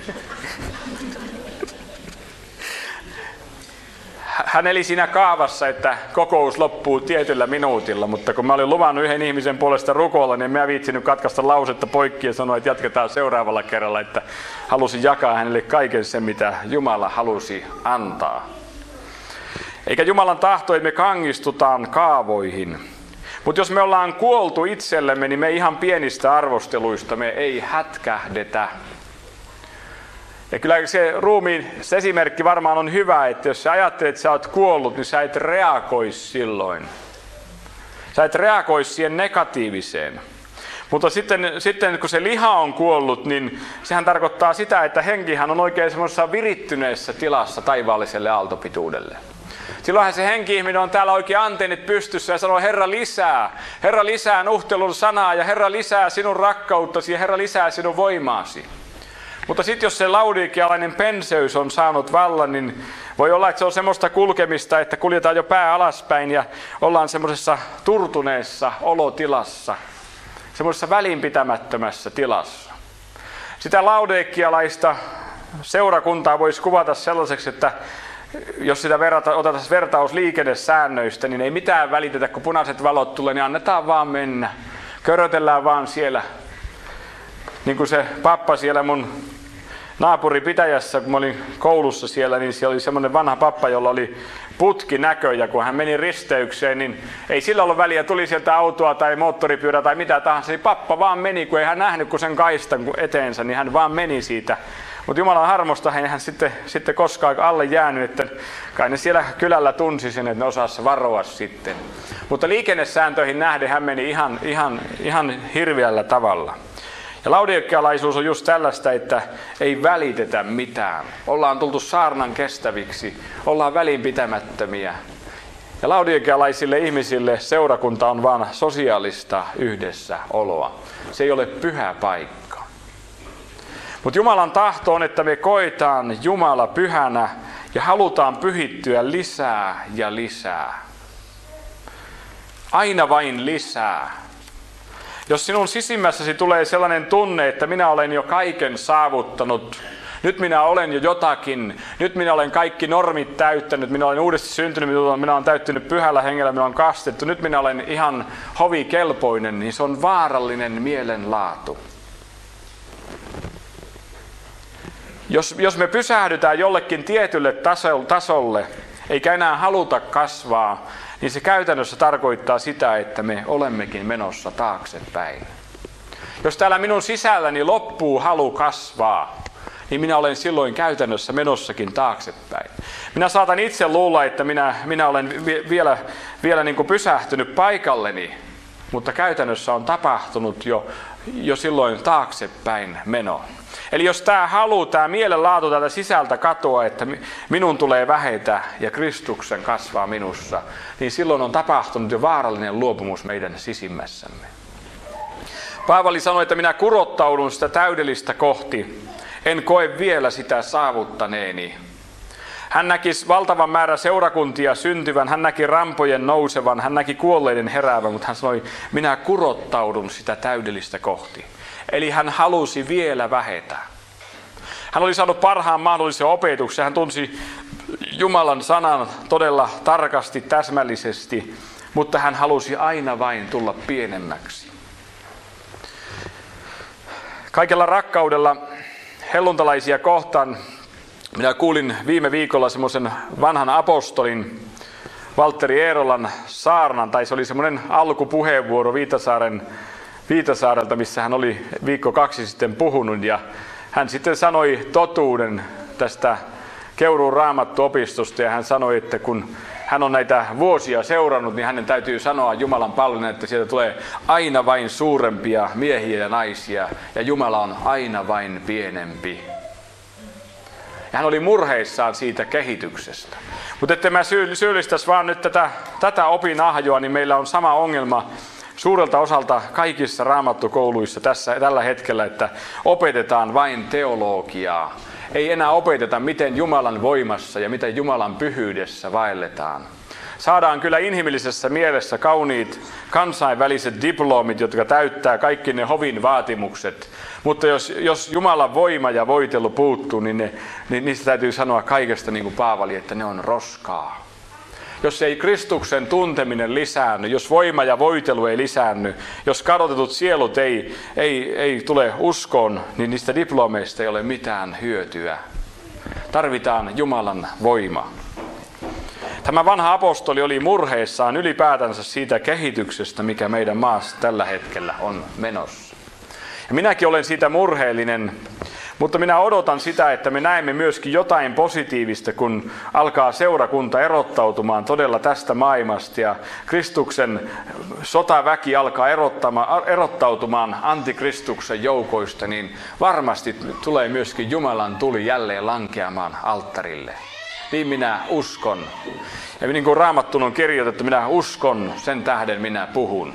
Hän eli siinä kaavassa, että kokous loppuu tietyllä minuutilla, mutta kun mä olin luvannut yhden ihmisen puolesta rukoilla, niin mä en viitsinyt katkaista lausetta poikki ja sanoa, että jatketaan seuraavalla kerralla, että halusin jakaa hänelle kaiken sen, mitä Jumala halusi antaa. Eikä Jumalan tahto, että me kangistutaan kaavoihin. Mutta jos me ollaan kuoltu itsellemme, niin me ihan pienistä arvosteluista me ei hätkähdetä. Ja kyllä se esimerkki varmaan on hyvä, että jos sä ajattelet, että sä oot kuollut, niin sä et reagoi silloin. Sä et reagoi siihen negatiiviseen. Mutta sitten kun se liha on kuollut, niin sehän tarkoittaa sitä, että henkihän on oikein semmoisessa virittyneessä tilassa taivaalliselle aaltopituudelle. Silloinhan se henki-ihminen on täällä oikein antennit pystyssä ja sanoo, Herra lisää nuhtelun sanaa ja Herra lisää sinun rakkauttasi ja Herra lisää sinun voimaasi. Mutta sitten jos se laodikialainen penseys on saanut vallan, niin voi olla, että se on semmoista kulkemista, että kuljetaan jo pää alaspäin ja ollaan semmoisessa turtuneessa olotilassa, semmoisessa välinpitämättömässä tilassa. Sitä laodikialaista seurakuntaa voisi kuvata sellaiseksi, että jos sitä otetaan vertaus liikennesäännöistä, niin ei mitään välitetä, kun punaiset valot tulee, niin annetaan vaan mennä. Körötellään vaan siellä. Niin kuin se pappa siellä mun naapuripitäjässä, kun mä olin koulussa siellä, niin siellä oli semmoinen vanha pappa, jolla oli putkinäkö, ja kun hän meni risteykseen, niin ei sillä ollut väliä, tuli sieltä autoa tai moottoripyörä tai mitä tahansa, niin pappa vaan meni, kun ei hän nähnyt kun sen kaistan eteensä, niin hän vaan meni siitä. Mutta Jumalan harmosta ei hän sitten koskaan alle jäänyt, että kai ne siellä kylällä tunsi sen, että ne osasi varoa sitten. Mutta liikennesääntöihin nähden hän meni ihan hirveällä tavalla. Ja laodikialaisuus on just tällaista, että ei välitetä mitään. Ollaan tultu saarnan kestäviksi, ollaan välinpitämättömiä. Ja laodikealaisille ihmisille seurakunta on vain sosiaalista yhdessäoloa. Se ei ole pyhä paikka. Mutta Jumalan tahto on, että me koetaan Jumala pyhänä ja halutaan pyhittyä lisää ja lisää. Aina vain lisää. Jos sinun sisimmässäsi tulee sellainen tunne, että minä olen jo kaiken saavuttanut, nyt minä olen jo jotakin, nyt minä olen kaikki normit täyttänyt, minä olen uudesti syntynyt, minä olen täyttynyt pyhällä hengellä, minä olen kastettu, nyt minä olen ihan hovikelpoinen, niin se on vaarallinen mielenlaatu. Jos me pysähdytään jollekin tietylle tasolle, eikä enää haluta kasvaa, niin se käytännössä tarkoittaa sitä, että me olemmekin menossa taaksepäin. Jos täällä minun sisälläni loppuu halu kasvaa, niin minä olen silloin käytännössä menossakin taaksepäin. Minä saatan itse luulla, että minä olen vielä niin kuin pysähtynyt paikalleni, mutta käytännössä on tapahtunut jo silloin taaksepäin meno. Eli jos tämä mielenlaatu täältä sisältä katoaa, että minun tulee vähetä ja Kristuksen kasvaa minussa, niin silloin on tapahtunut jo vaarallinen luopumus meidän sisimmässämme. Paavali sanoi, että minä kurottaudun sitä täydellistä kohti, en koe vielä sitä saavuttaneeni. Hän näki valtavan määrän seurakuntia syntyvän, hän näki rampojen nousevan, hän näki kuolleiden heräävän, mutta hän sanoi, minä kurottaudun sitä täydellistä kohti. Eli hän halusi vielä vähetä. Hän oli saanut parhaan mahdollisen opetuksen, hän tunsi Jumalan sanan todella tarkasti, täsmällisesti, mutta hän halusi aina vain tulla pienemmäksi. Kaikella rakkaudella helluntalaisia kohtaan minä kuulin viime viikolla semmoisen vanhan apostolin Valtteri Eerolan saarnan, tai se oli semmoinen alkupuheenvuoro Viitasaarelta, missä hän oli viikko 2 sitten puhunut, ja hän sitten sanoi totuuden tästä Keuruun Raamattuopistosta, ja hän sanoi, että kun hän on näitä vuosia seurannut, niin hänen täytyy sanoa Jumalan palveluna, että sieltä tulee aina vain suurempia miehiä ja naisia, ja Jumala on aina vain pienempi. Ja hän oli murheissaan siitä kehityksestä. Mutta ettei mä syyllistäisi vaan nyt tätä opinahjoa, niin meillä on sama ongelma suurelta osalta kaikissa raamattukouluissa tällä hetkellä, että opetetaan vain teologiaa. Ei enää opeteta, miten Jumalan voimassa ja miten Jumalan pyhyydessä vaelletaan. Saadaan kyllä inhimillisessä mielessä kauniit kansainväliset diplomit, jotka täyttää kaikki ne hovin vaatimukset. Mutta jos Jumalan voima ja voitelu puuttuu, niin niistä täytyy sanoa kaikesta niin kuin Paavali, että ne on roskaa. Jos ei Kristuksen tunteminen lisäänny, jos voima ja voitelu ei lisäänny, jos kadotetut sielut ei tule uskoon, niin niistä diplomeista ei ole mitään hyötyä. Tarvitaan Jumalan voima. Tämä vanha apostoli oli murheissaan ylipäätänsä siitä kehityksestä, mikä meidän maassa tällä hetkellä on menossa. Ja minäkin olen siitä murheellinen, mutta minä odotan sitä, että me näemme myöskin jotain positiivista, kun alkaa seurakunta erottautumaan todella tästä maailmasta ja Kristuksen sotaväki alkaa erottautumaan antikristuksen joukoista, niin varmasti tulee myöskin Jumalan tuli jälleen lankeamaan alttarille. Niin minä uskon. Ja niin kuin Raamattuun on kirjoitettu, minä uskon, sen tähden minä puhun.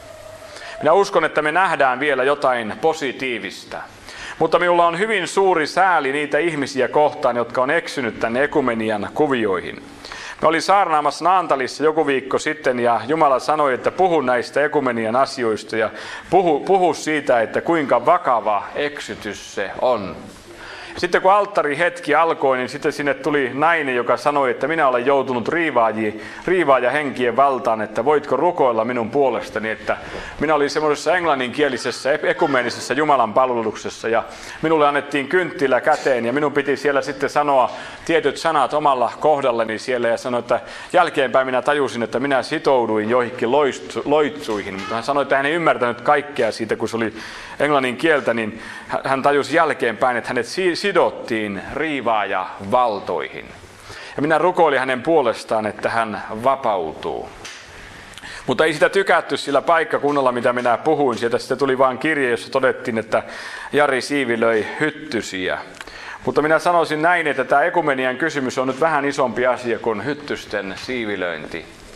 Minä uskon, että me nähdään vielä jotain positiivista. Mutta minulla on hyvin suuri sääli niitä ihmisiä kohtaan, jotka on eksynyt tänne ekumenian kuvioihin. Me olin saarnaamassa Naantalissa joku viikko sitten ja Jumala sanoi, että puhu näistä ekumenian asioista ja puhu siitä, että kuinka vakava eksytys se on. Sitten kun alttarihetki alkoi, niin sitten sinne tuli nainen, joka sanoi, että minä olen joutunut riivaajahenkien valtaan, että voitko rukoilla minun puolestani, että minä olin semmoisessa englanninkielisessä ekumenisessa Jumalan palveluksessa ja minulle annettiin kynttilä käteen ja minun piti siellä sitten sanoa tietyt sanat omalla kohdalleni siellä ja sanoi, että jälkeenpäin minä tajusin, että minä sitouduin joihinkin loitsuihin. Hän sanoi, että hän ei ymmärtänyt kaikkea siitä, kun se oli englannin kieltä, niin hän tajusi jälkeenpäin, että hänet sidottiin riivaajavaltoihin. Ja minä rukoilin hänen puolestaan, että hän vapautuu. Mutta ei sitä tykätty sillä paikkakunnalla, mitä minä puhuin. Sieltä sitten tuli vain kirje, jossa todettiin, että Jari siivilöi hyttysiä. Mutta minä sanoisin näin, että tämä ekumenian kysymys on nyt vähän isompi asia kuin hyttysten siivilöinti.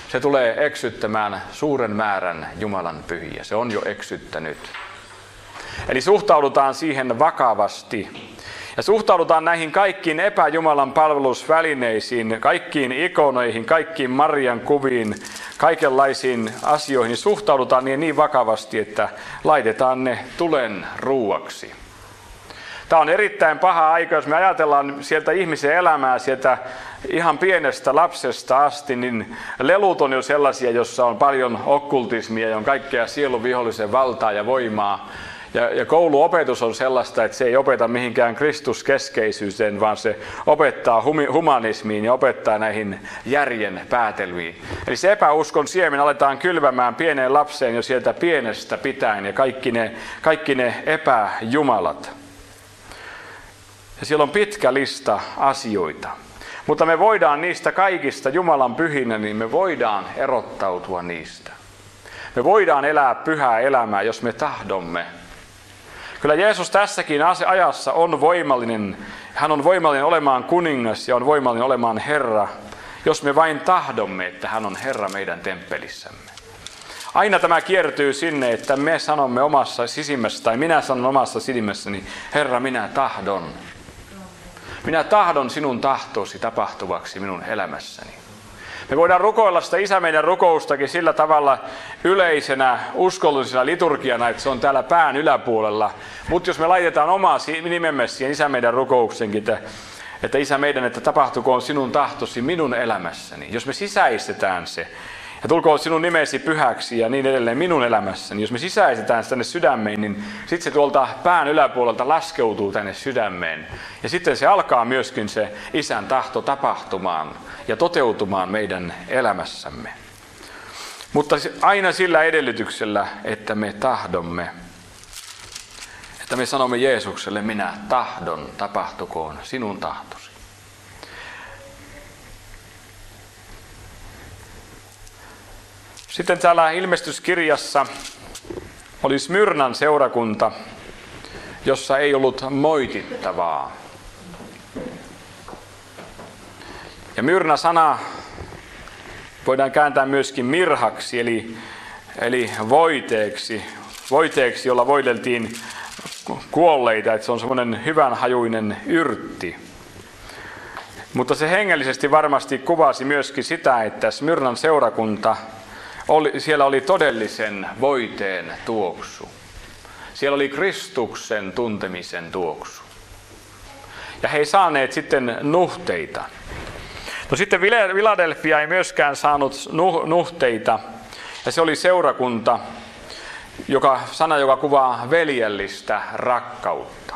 se tulee eksyttämään suuren määrän Jumalan pyhiä. Se on jo eksyttänyt. Eli suhtaudutaan siihen vakavasti. Ja suhtaudutaan näihin kaikkiin epäjumalan palvelusvälineisiin, kaikkiin ikonoihin, kaikkiin Marian kuviin, kaikenlaisiin asioihin. Suhtaudutaan niin vakavasti, että laitetaan ne tulen ruuaksi. Tämä on erittäin paha aika, jos me ajatellaan sieltä ihmisen elämää, sieltä ihan pienestä lapsesta asti, niin lelut on jo sellaisia, jossa on paljon okkultismia ja on kaikkea sielun vihollisen valtaa ja voimaa. Ja kouluopetus on sellaista, että se ei opeta mihinkään kristuskeskeisyyteen, vaan se opettaa humanismiin ja opettaa näihin järjen päätelmiin. Eli se epäuskon siemen aletaan kylvämään pieneen lapseen jo sieltä pienestä pitäen ja kaikki ne epäjumalat. Ja siellä on pitkä lista asioita. Mutta me voidaan niistä kaikista Jumalan pyhinä, niin me voidaan erottautua niistä. Me voidaan elää pyhää elämää, jos me tahdomme. Kyllä Jeesus tässäkin ajassa on voimallinen. Hän on voimallinen olemaan kuningas ja on voimallinen olemaan Herra, jos me vain tahdomme, että hän on Herra meidän temppelissämme. Aina tämä kiertyy sinne, että me sanomme omassa sisimmässä, tai minä sanon omassa sisimmässäni, Herra, minä tahdon. Minä tahdon sinun tahtosi tapahtuvaksi minun elämässäni. Me voidaan rukoilla sitä Isä meidän rukoustakin sillä tavalla yleisenä uskollisena liturgiana, että se on täällä pään yläpuolella. Mutta jos me laitetaan omaa nimemme siihen Isä meidän rukouksenkin, että Isä meidän, että tapahtukoon sinun tahtosi minun elämässäni. Jos me sisäistetään se, ja tulkoon sinun nimesi pyhäksi ja niin edelleen minun elämässäni. Jos me sisäistetään se tänne sydämeen, niin sitten se tuolta pään yläpuolelta laskeutuu tänne sydämeen. Ja sitten se alkaa myöskin se Isän tahto tapahtumaan ja toteutumaan meidän elämässämme. Mutta aina sillä edellytyksellä, että me tahdomme. Että me sanomme Jeesukselle, minä tahdon, tapahtukoon sinun tahtosi. Sitten täällä ilmestyskirjassa oli Smyrnan seurakunta, jossa ei ollut moitittavaa. Ja Myrna-sana voidaan kääntää myöskin mirhaksi, eli voiteeksi, jolla voideltiin kuolleita, että se on semmoinen hyvänhajuinen yrtti. Mutta se hengellisesti varmasti kuvasi myöskin sitä, että Smyrnan seurakunta siellä oli todellisen voiteen tuoksu. Siellä oli Kristuksen tuntemisen tuoksu. Ja he ei saaneet sitten nuhteita. No sitten Philadelphia ei myöskään saanut nuhteita. Ja se oli seurakunta, joka kuvaa veljellistä rakkautta.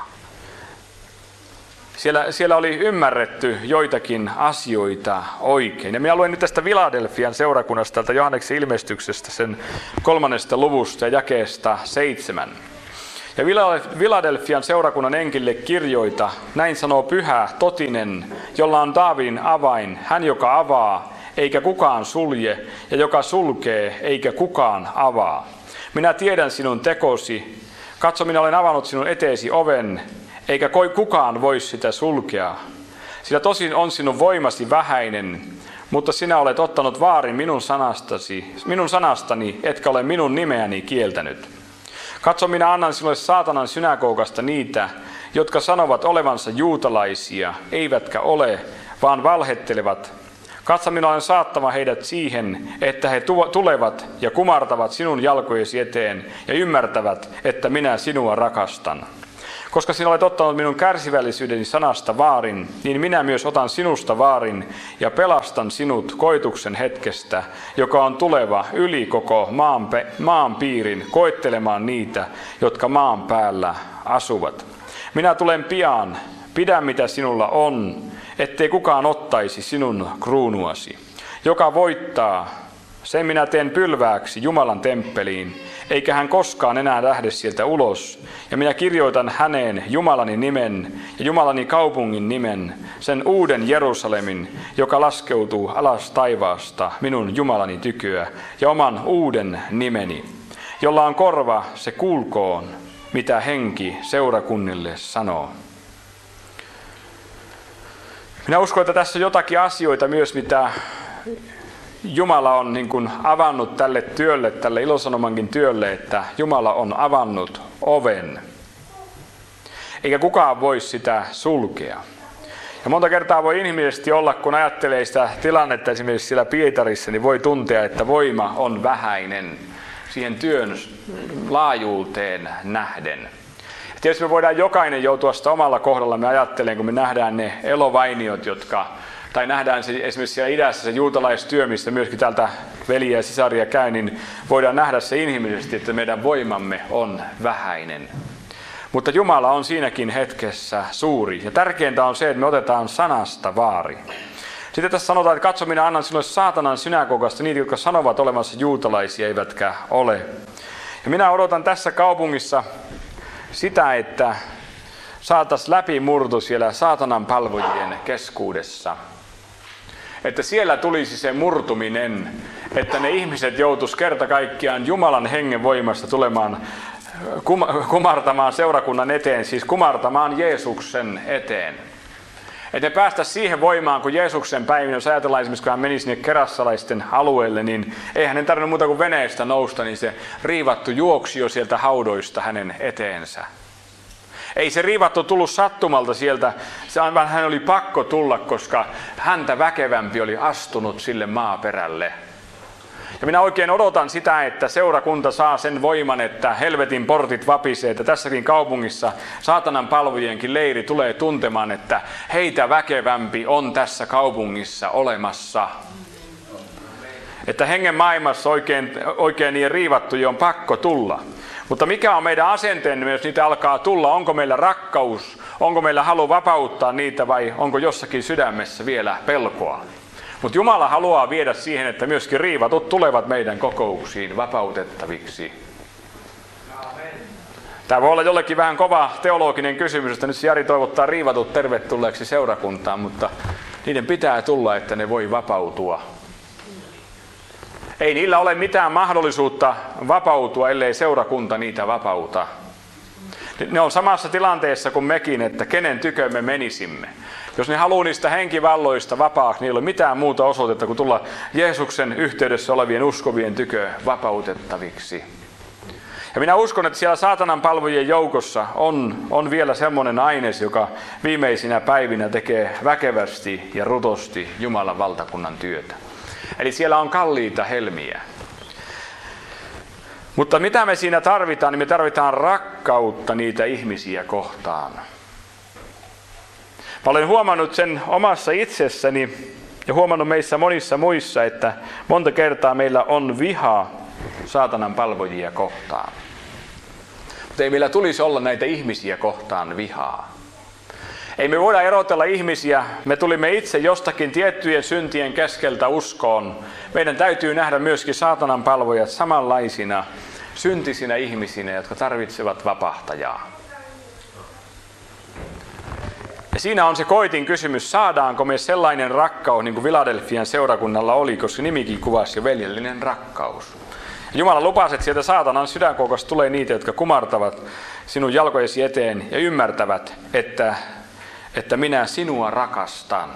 Siellä oli ymmärretty joitakin asioita oikein. Ja minä luen nyt tästä Philadelphian seurakunnasta, täältä Johanneksen ilmestyksestä, sen 3. luvusta ja jakeesta 7. Ja Philadelphian seurakunnan enkille kirjoita, näin sanoo pyhä, totinen, jolla on Daavidin avain, hän joka avaa, eikä kukaan sulje, ja joka sulkee, eikä kukaan avaa. Minä tiedän sinun tekosi, katso, minä olen avannut sinun eteesi oven, eikä kukaan voi sitä sulkea. Sillä tosin on sinun voimasi vähäinen, mutta sinä olet ottanut vaarin minun sanastani, etkä ole minun nimeäni kieltänyt. Katso, minä annan sinulle saatanan synagogasta niitä, jotka sanovat olevansa juutalaisia, eivätkä ole, vaan valhettelevat. Katso, minä olen saattava heidät siihen, että he tulevat ja kumartavat sinun jalkojesi eteen ja ymmärtävät, että minä sinua rakastan. Koska sinä olet ottanut minun kärsivällisyydeni sanasta vaarin, niin minä myös otan sinusta vaarin ja pelastan sinut koituksen hetkestä, joka on tuleva yli koko maan piirin koettelemaan niitä, jotka maan päällä asuvat. Minä tulen pian, pidä mitä sinulla on, ettei kukaan ottaisi sinun kruunuasi. Joka voittaa, sen minä teen pylvääksi Jumalan temppeliin, eikä hän koskaan enää lähde sieltä ulos. Ja minä kirjoitan häneen Jumalani nimen ja Jumalani kaupungin nimen, sen uuden Jerusalemin, joka laskeutuu alas taivaasta minun Jumalani tyköä, ja oman uuden nimeni. Jolla on korva, se kuulkoon, mitä henki seurakunnille sanoo. Minä uskon, että tässä on jotakin asioita myös, mitä Jumala on niin kuin avannut tälle työlle, tälle ilosanomankin työlle, että Jumala on avannut oven. Eikä kukaan voi sitä sulkea. Ja monta kertaa voi inhimillisesti olla, kun ajattelee sitä tilannetta esimerkiksi siellä Pietarissa, niin voi tuntea, että voima on vähäinen siihen työn laajuuteen nähden. Tietysti me voidaan jokainen joutua sitä omalla kohdallamme ajattelemaan, kun me nähdään ne elovainiot, tai nähdään se, esimerkiksi siellä idässä se juutalaistyö, missä myöskin täältä veliä ja sisaria käy, niin voidaan nähdä se inhimillisesti, että meidän voimamme on vähäinen. Mutta Jumala on siinäkin hetkessä suuri. Ja tärkeintä on se, että me otetaan sanasta vaari. Sitten tässä sanotaan, että katso, minä annan sinulle saatanan synagogasta niitä, jotka sanovat olevansa juutalaisia, eivätkä ole. Ja minä odotan tässä kaupungissa sitä, että saataisiin läpimurto siellä saatanan palvojien keskuudessa. Että siellä tulisi se murtuminen, että ne ihmiset joutuisi kerta kaikkiaan Jumalan hengen voimasta tulemaan kumartamaan seurakunnan eteen, siis kumartamaan Jeesuksen eteen. Että me päästäisiin siihen voimaan, kun Jeesuksen päivänä, jos ajatellaan esimerkiksi, kun hän meni sinne kerassalaisten alueelle, niin ei hänen tarvinnut muuta kuin veneestä nousta, niin se riivattu juoksi jo sieltä haudoista hänen eteensä. Ei se riivattu tullut sattumalta sieltä, vaan hän oli pakko tulla, koska häntä väkevämpi oli astunut sille maaperälle. Ja minä oikein odotan sitä, että seurakunta saa sen voiman, että helvetin portit vapisee, että tässäkin kaupungissa saatanan palvojienkin leiri tulee tuntemaan, että heitä väkevämpi on tässä kaupungissa olemassa. Että hengen maailmassa oikein niin riivattuja on pakko tulla. Mutta mikä on meidän asenteemme, jos niitä alkaa tulla? Onko meillä rakkaus? Onko meillä halu vapauttaa niitä vai onko jossakin sydämessä vielä pelkoa? Mutta Jumala haluaa viedä siihen, että myöskin riivatut tulevat meidän kokouksiin vapautettaviksi. Tämä voi olla jollekin vähän kova teologinen kysymys, että nyt Jari toivottaa riivatut tervetulleeksi seurakuntaan, mutta niiden pitää tulla, että ne voi vapautua. Ei niillä ole mitään mahdollisuutta vapautua, ellei seurakunta niitä vapauta. Ne on samassa tilanteessa kuin mekin, että kenen tykö me menisimme. Jos ne haluaa niistä henkivalloista vapaaksi, niin ei ole mitään muuta osoitetta kuin tulla Jeesuksen yhteydessä olevien uskovien tykö vapautettaviksi. Ja minä uskon, että siellä saatanan palvojien joukossa on vielä semmoinen aines, joka viimeisinä päivinä tekee väkevästi ja rutosti Jumalan valtakunnan työtä. Eli siellä on kalliita helmiä. Mutta mitä me siinä tarvitaan, niin me tarvitaan rakkautta niitä ihmisiä kohtaan. Mä olen huomannut sen omassa itsessäni ja huomannut meissä monissa muissa, että monta kertaa meillä on viha saatanan palvojia kohtaan. Mutta ei meillä tulisi olla näitä ihmisiä kohtaan vihaa. Ei me voida erotella ihmisiä, me tulimme itse jostakin tiettyjen syntien keskeltä uskoon. Meidän täytyy nähdä myöskin saatanan palvojat samanlaisina syntisinä ihmisinä, jotka tarvitsevat vapahtajaa. Ja siinä on se koitin kysymys, saadaanko me sellainen rakkaus, niin kuin Philadelphian seurakunnalla oli, koska nimikin kuvasi jo veljellinen rakkaus. Jumala lupasi, että sieltä saatanan sydänkoukasta tulee niitä, jotka kumartavat sinun jalkojesi eteen ja ymmärtävät, että minä sinua rakastan.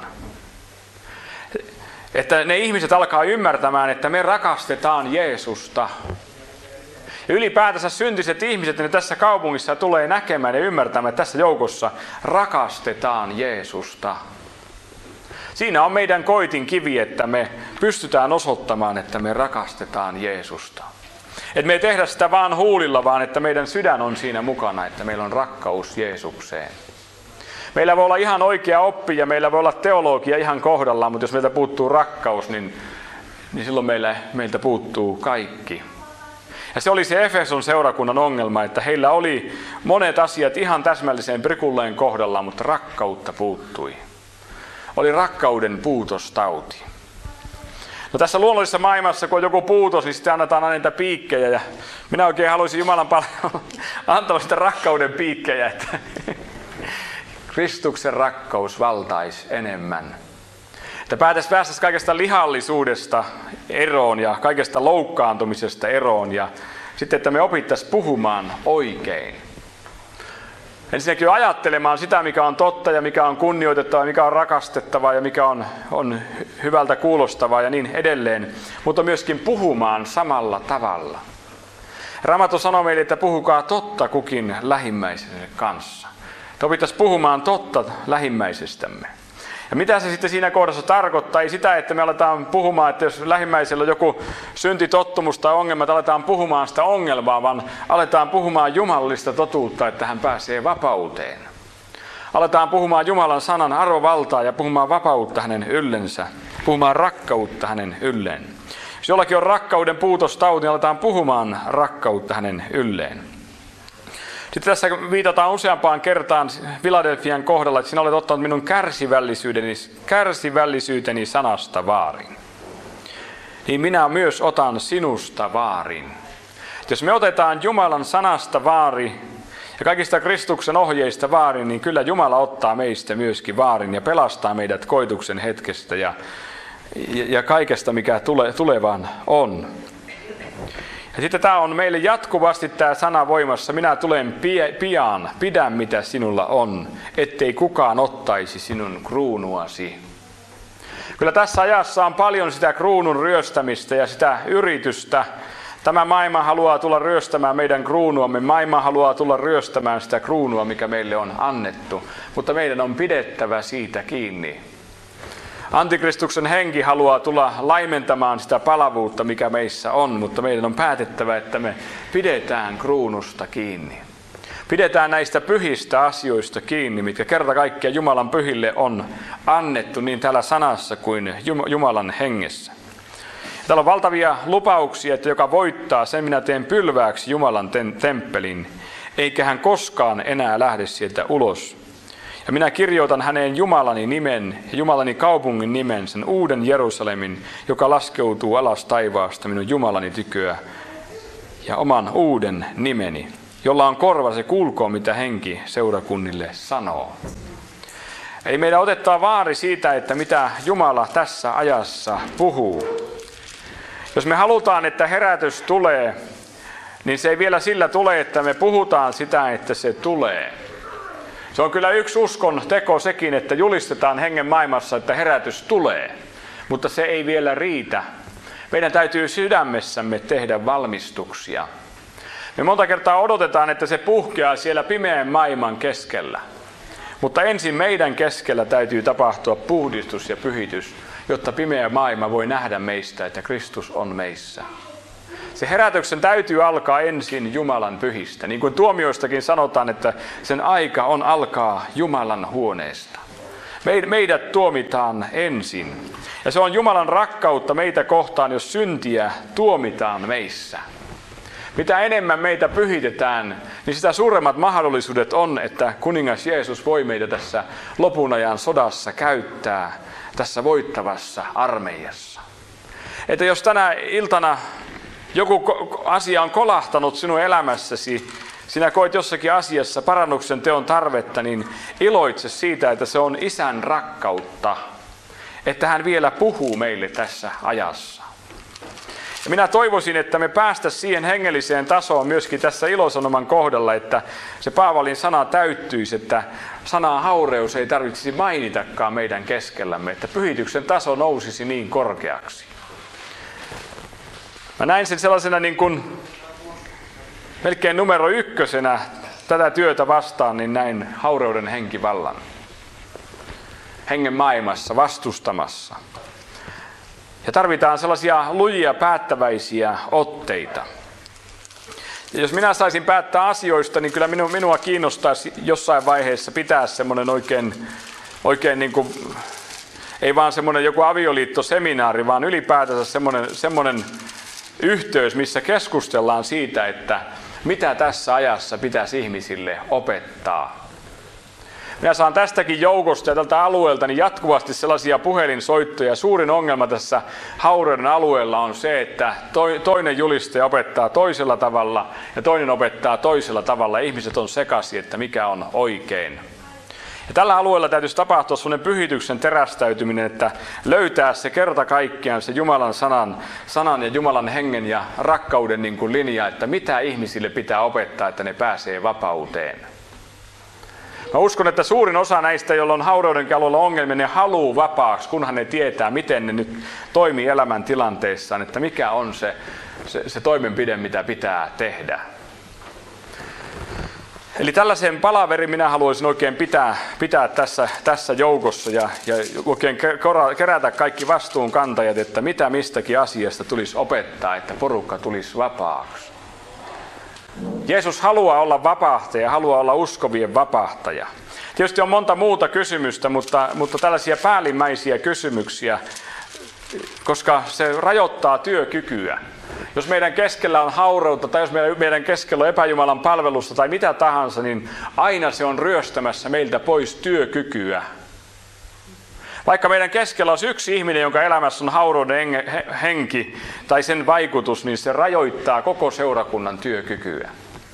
Että ne ihmiset alkaa ymmärtämään, että me rakastetaan Jeesusta. Ja ylipäätänsä syntiset ihmiset, ne tässä kaupungissa tulee näkemään ja ymmärtämään, että tässä joukossa rakastetaan Jeesusta. Siinä on meidän koitin kivi, että me pystytään osoittamaan, että me rakastetaan Jeesusta. Että me ei tehdä sitä vaan huulilla, vaan että meidän sydän on siinä mukana, että meillä on rakkaus Jeesukseen. Meillä voi olla ihan oikea oppi ja meillä voi olla teologia ihan kohdallaan, mutta jos meiltä puuttuu rakkaus, niin silloin meiltä puuttuu kaikki. Ja se oli se Efeson seurakunnan ongelma, että heillä oli monet asiat ihan täsmälliseen prikulleen kohdallaan, mutta rakkautta puuttui. Oli rakkauden puutostauti. No tässä luonnollisessa maailmassa, kun on joku puutos, niin sitten annetaan aina niitä piikkejä. Ja minä oikein haluaisin Jumalan paljon antaa sitä rakkauden piikkejä, että Kristuksen rakkaus valtaisi enemmän. Että päästäisiin kaikesta lihallisuudesta eroon ja kaikesta loukkaantumisesta eroon ja sitten, että me opittaisiin puhumaan oikein. Ensinnäkin ajattelemaan sitä, mikä on totta ja mikä on kunnioitettavaa, mikä on rakastettavaa ja mikä on hyvältä kuulostavaa ja niin edelleen, mutta myöskin puhumaan samalla tavalla. Raamattu sanoo meille, että puhukaa totta kukin lähimmäisensä kanssa. Opittaisiin puhumaan totta lähimmäisestämme. Ja mitä se sitten siinä kohdassa tarkoittaa? Ei sitä, että me aletaan puhumaan, että jos lähimmäisellä on joku syntitottumus tai ongelma, että aletaan puhumaan sitä ongelmaa, vaan aletaan puhumaan jumalallista totuutta, että hän pääsee vapauteen. Aletaan puhumaan Jumalan sanan arvovaltaa ja puhumaan vapautta hänen yllensä, puhumaan rakkautta hänen ylleen. Jos jollakin on rakkauden puutostauti, niin aletaan puhumaan rakkautta hänen ylleen. Sitten tässä viitataan useampaan kertaan Filadelfian kohdalla, että sinä olet ottanut minun kärsivällisyyteni sanasta vaarin. Niin minä myös otan sinusta vaarin. Jos me otetaan Jumalan sanasta vaari ja kaikista Kristuksen ohjeista vaarin, niin kyllä Jumala ottaa meistä myöskin vaarin ja pelastaa meidät koituksen hetkestä ja kaikesta, mikä tulevaan on. Ja sitten tämä on meille jatkuvasti tämä sana voimassa. Minä tulen pian, pidä mitä sinulla on, ettei kukaan ottaisi sinun kruunuasi. Kyllä tässä ajassa on paljon sitä kruunun ryöstämistä ja sitä yritystä. Tämä maailma haluaa tulla ryöstämään meidän kruunuamme. Maailma haluaa tulla ryöstämään sitä kruunua, mikä meille on annettu. Mutta meidän on pidettävä siitä kiinni. Antikristuksen henki haluaa tulla laimentamaan sitä palavuutta, mikä meissä on, mutta meidän on päätettävä, että me pidetään kruunusta kiinni. Pidetään näistä pyhistä asioista kiinni, mitkä kerta kaikkiaan Jumalan pyhille on annettu niin täällä sanassa kuin Jumalan hengessä. Täällä on valtavia lupauksia, että joka voittaa, sen minä teen pylvääksi Jumalan temppelin, eikä hän koskaan enää lähde sieltä ulos. Ja minä kirjoitan häneen Jumalani nimen ja Jumalani kaupungin nimen, sen uuden Jerusalemin, joka laskeutuu alas taivaasta minun Jumalani tyköä, ja oman uuden nimeni, jolla on korva, se kuulkoon, mitä henki seurakunnille sanoo. Eli meidän otetaan vaari siitä, että mitä Jumala tässä ajassa puhuu. Jos me halutaan, että herätys tulee, niin se ei vielä sillä tule, että me puhutaan sitä, että se tulee. Se on kyllä yksi uskon teko sekin, että julistetaan hengen maailmassa, että herätys tulee, mutta se ei vielä riitä. Meidän täytyy sydämessämme tehdä valmistuksia. Me monta kertaa odotetaan, että se puhkeaa siellä pimeän maailman keskellä. Mutta ensin meidän keskellä täytyy tapahtua puhdistus ja pyhitys, jotta pimeä maailma voi nähdä meistä, että Kristus on meissä. Se herätyksen täytyy alkaa ensin Jumalan pyhistä. Niin kuin tuomioistakin sanotaan, että sen aika on alkaa Jumalan huoneesta. Meidät tuomitaan ensin. Ja se on Jumalan rakkautta meitä kohtaan, jos syntiä tuomitaan meissä. Mitä enemmän meitä pyhitetään, niin sitä suuremmat mahdollisuudet on, että kuningas Jeesus voi meitä tässä lopun ajan sodassa käyttää, tässä voittavassa armeijassa. Että jos tänä iltana joku asia on kolahtanut sinun elämässäsi, sinä koet jossakin asiassa parannuksen teon tarvetta, niin iloitse siitä, että se on Isän rakkautta, että hän vielä puhuu meille tässä ajassa. Ja minä toivoisin, että me päästäisiin siihen hengelliseen tasoon myöskin tässä ilosanoman kohdalla, että se Paavalin sana täyttyisi, että sanaa haureus ei tarvitsisi mainitakaan meidän keskellämme, että pyhityksen taso nousisi niin korkeaksi. Mä näin sen sellaisena niin kuin melkein numero 1 tätä työtä vastaan, niin näin haureuden henkivallan. Hengen maailmassa vastustamassa. Ja tarvitaan sellaisia lujia päättäväisiä otteita. Ja jos minä saisin päättää asioista, niin kyllä minua kiinnostaisi jossain vaiheessa pitää semmoinen oikein niin kuin, ei vaan semmoinen joku avioliittoseminaari, vaan ylipäätänsä semmoinen yhteys, missä keskustellaan siitä, että mitä tässä ajassa pitäisi ihmisille opettaa. Minä saan tästäkin joukosta ja tältä alueelta niin jatkuvasti sellaisia puhelinsoittoja. Suurin ongelma tässä haureuden alueella on se, että toinen julistaja opettaa toisella tavalla ja toinen opettaa toisella tavalla. Ihmiset on sekaisin, että mikä on oikein. Ja tällä alueella täytyisi tapahtua sellainen pyhityksen terästäytyminen, että löytää se kerta kaikkiaan se Jumalan sanan ja Jumalan hengen ja rakkauden niin kuin linja, että mitä ihmisille pitää opettaa, että ne pääsee vapauteen. Mä uskon, että suurin osa näistä, joilla on haurauden alueella ongelmia, ne haluaa vapaaksi, kunhan ne tietää, miten ne nyt toimii elämäntilanteissaan, että mikä on se toimenpide, mitä pitää tehdä. Eli tällaisen palaverin minä haluaisin oikein pitää tässä joukossa ja oikein kerätä kaikki vastuunkantajat, että mitä mistäkin asiasta tulisi opettaa, että porukka tulisi vapaaksi. Jeesus haluaa olla vapahtaja, haluaa olla uskovien vapahtaja. Tietysti on monta muuta kysymystä, mutta tällaisia päällimmäisiä kysymyksiä, koska se rajoittaa työkykyä. Jos meidän keskellä on haureutta tai jos meidän keskellä on epäjumalan palvelusta tai mitä tahansa, niin aina se on ryöstämässä meiltä pois työkykyä. Vaikka meidän keskellä on yksi ihminen, jonka elämässä on haureuden henki tai sen vaikutus, niin se rajoittaa koko seurakunnan työkykyä.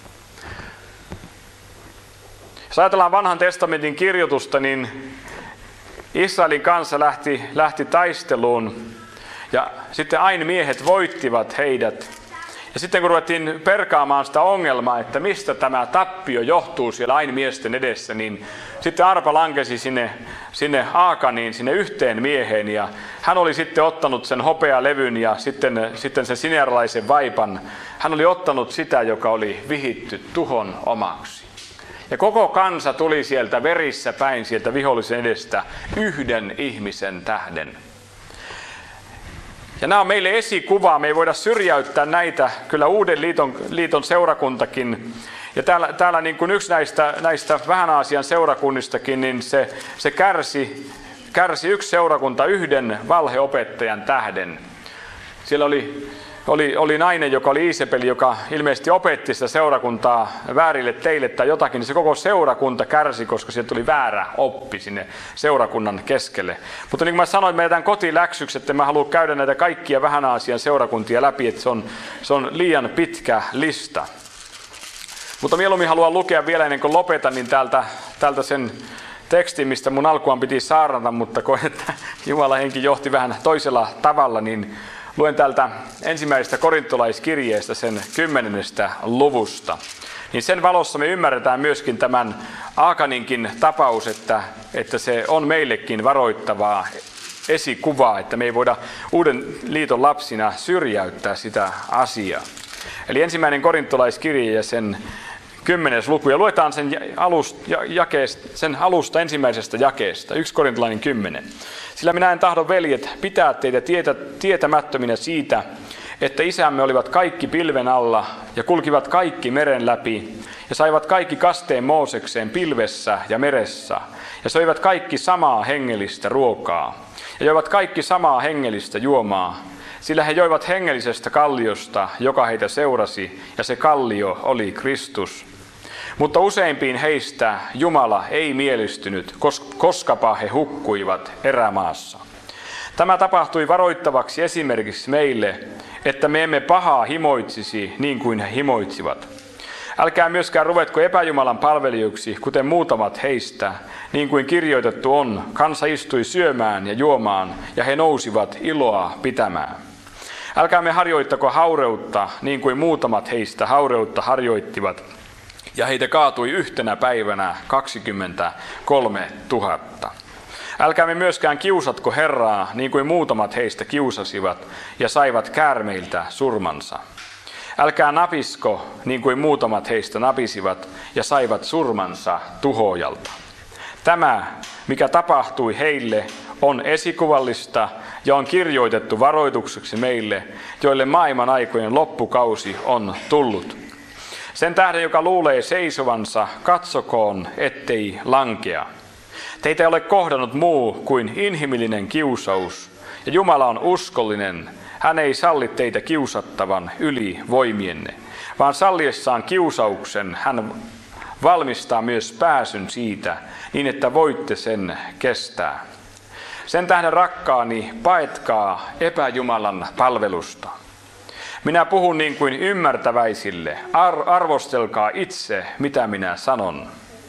Jos ajatellaan vanhan testamentin kirjoitusta, niin Israelin kansa lähti taisteluun ja sitten Ain miehet voittivat heidät. Ja sitten kun ruvettiin perkaamaan sitä ongelmaa, että mistä tämä tappio johtuu siellä Ain miesten edessä, niin sitten arpa lankesi sinne Aakaniin, sinne yhteen mieheen, ja hän oli sitten ottanut sen hopealevyn ja sitten sen sinearalaisen vaipan. Hän oli ottanut sitä, joka oli vihitty tuhon omaksi. Ja koko kansa tuli sieltä verissä päin sieltä vihollisen edestä yhden ihmisen tähden. Ja nämä on meille esikuva, me ei voida syrjäyttää näitä, kyllä Uuden liiton seurakuntakin. Ja täällä niin kuin yksi näistä vähän Aasian seurakunnistakin, niin se kärsi yksi seurakunta yhden valheopettajan tähden. Siellä oli nainen, joka oli Iisepeli, joka ilmeisesti opetti sitä seurakuntaa väärille teille tai jotakin, niin se koko seurakunta kärsi, koska sieltä tuli väärä oppi sinne seurakunnan keskelle. Mutta niin kuin mä sanoin, me jätän kotiläksyksi, että mä haluan käydä näitä kaikkia vähän Aasian seurakuntia läpi, että se on liian pitkä lista. Mutta mieluummin haluan lukea vielä ennen kuin lopetan, niin täältä sen tekstin, mistä mun alkuaan piti saarnata, mutta koen, että Jumalan henki johti vähän toisella tavalla, niin luen täältä ensimmäisestä korintolaiskirjeestä sen 10. luvusta. Niin sen valossa me ymmärretään myöskin tämän Aakaninkin tapaus, että se on meillekin varoittavaa esikuvaa, että me ei voida Uuden liiton lapsina syrjäyttää sitä asiaa. Eli ensimmäinen korintolaiskirje ja sen 10. luku, ja luetaan sen alusta ensimmäisestä jakeesta, 1 korintolainen 10. Sillä minä en tahdo, veljet, pitää teitä tietämättöminä siitä, että isämme olivat kaikki pilven alla ja kulkivat kaikki meren läpi ja saivat kaikki kasteen Moosekseen pilvessä ja meressä ja söivät kaikki samaa hengellistä ruokaa ja joivat kaikki samaa hengellistä juomaa, sillä he joivat hengellisestä kalliosta, joka heitä seurasi, ja se kallio oli Kristus. Mutta useimpiin heistä Jumala ei mielistynyt, koskapa he hukkuivat erämaassa. Tämä tapahtui varoittavaksi esimerkiksi meille, että me emme pahaa himoitsisi niin kuin he himoitsivat. Älkää myöskään ruvetko epäjumalan palvelijoiksi, kuten muutamat heistä, niin kuin kirjoitettu on, kansa istui syömään ja juomaan, ja he nousivat iloa pitämään. Älkäämme harjoittako haureutta, niin kuin muutamat heistä haureutta harjoittivat, ja heitä kaatui yhtenä päivänä 23 000. Älkäämme myöskään kiusatko Herraa, niin kuin muutamat heistä kiusasivat, ja saivat käärmeiltä surmansa. Älkää napisko, niin kuin muutamat heistä napisivat, ja saivat surmansa tuhoojalta. Tämä, mikä tapahtui heille, on esikuvallista ja on kirjoitettu varoitukseksi meille, joille maailman aikojen loppukausi on tullut. Sen tähden, joka luulee seisovansa, katsokoon, ettei lankea. Teitä ei ole kohdannut muu kuin inhimillinen kiusaus, ja Jumala on uskollinen. Hän ei salli teitä kiusattavan yli voimienne, vaan salliessaan kiusauksen hän valmistaa myös pääsyn siitä, niin että voitte sen kestää. Sen tähden, rakkaani, paetkaa epäjumalan palvelusta. Minä puhun niin kuin ymmärtäväisille. Arvostelkaa itse, mitä minä sanon.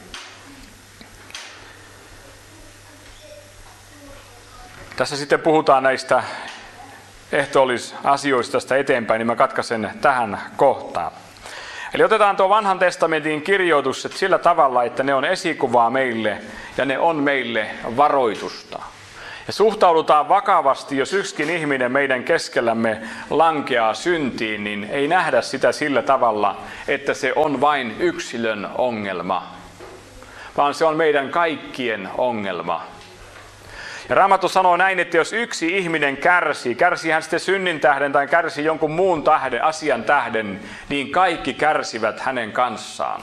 Tässä sitten puhutaan näistä ehtoollisasioista tästä eteenpäin, niin mä katkaisen tähän kohtaan. Eli otetaan tuo vanhan testamentin kirjoitukset sillä tavalla, että ne on esikuvaa meille ja ne on meille varoitusta. Ja suhtaudutaan vakavasti, jos yksikin ihminen meidän keskellämme lankeaa syntiin, niin ei nähdä sitä sillä tavalla, että se on vain yksilön ongelma, vaan se on meidän kaikkien ongelma. Ja Raamattu sanoo näin, että jos yksi ihminen kärsii hän sitten synnin tähden tai kärsii jonkun muun asian tähden, niin kaikki kärsivät hänen kanssaan.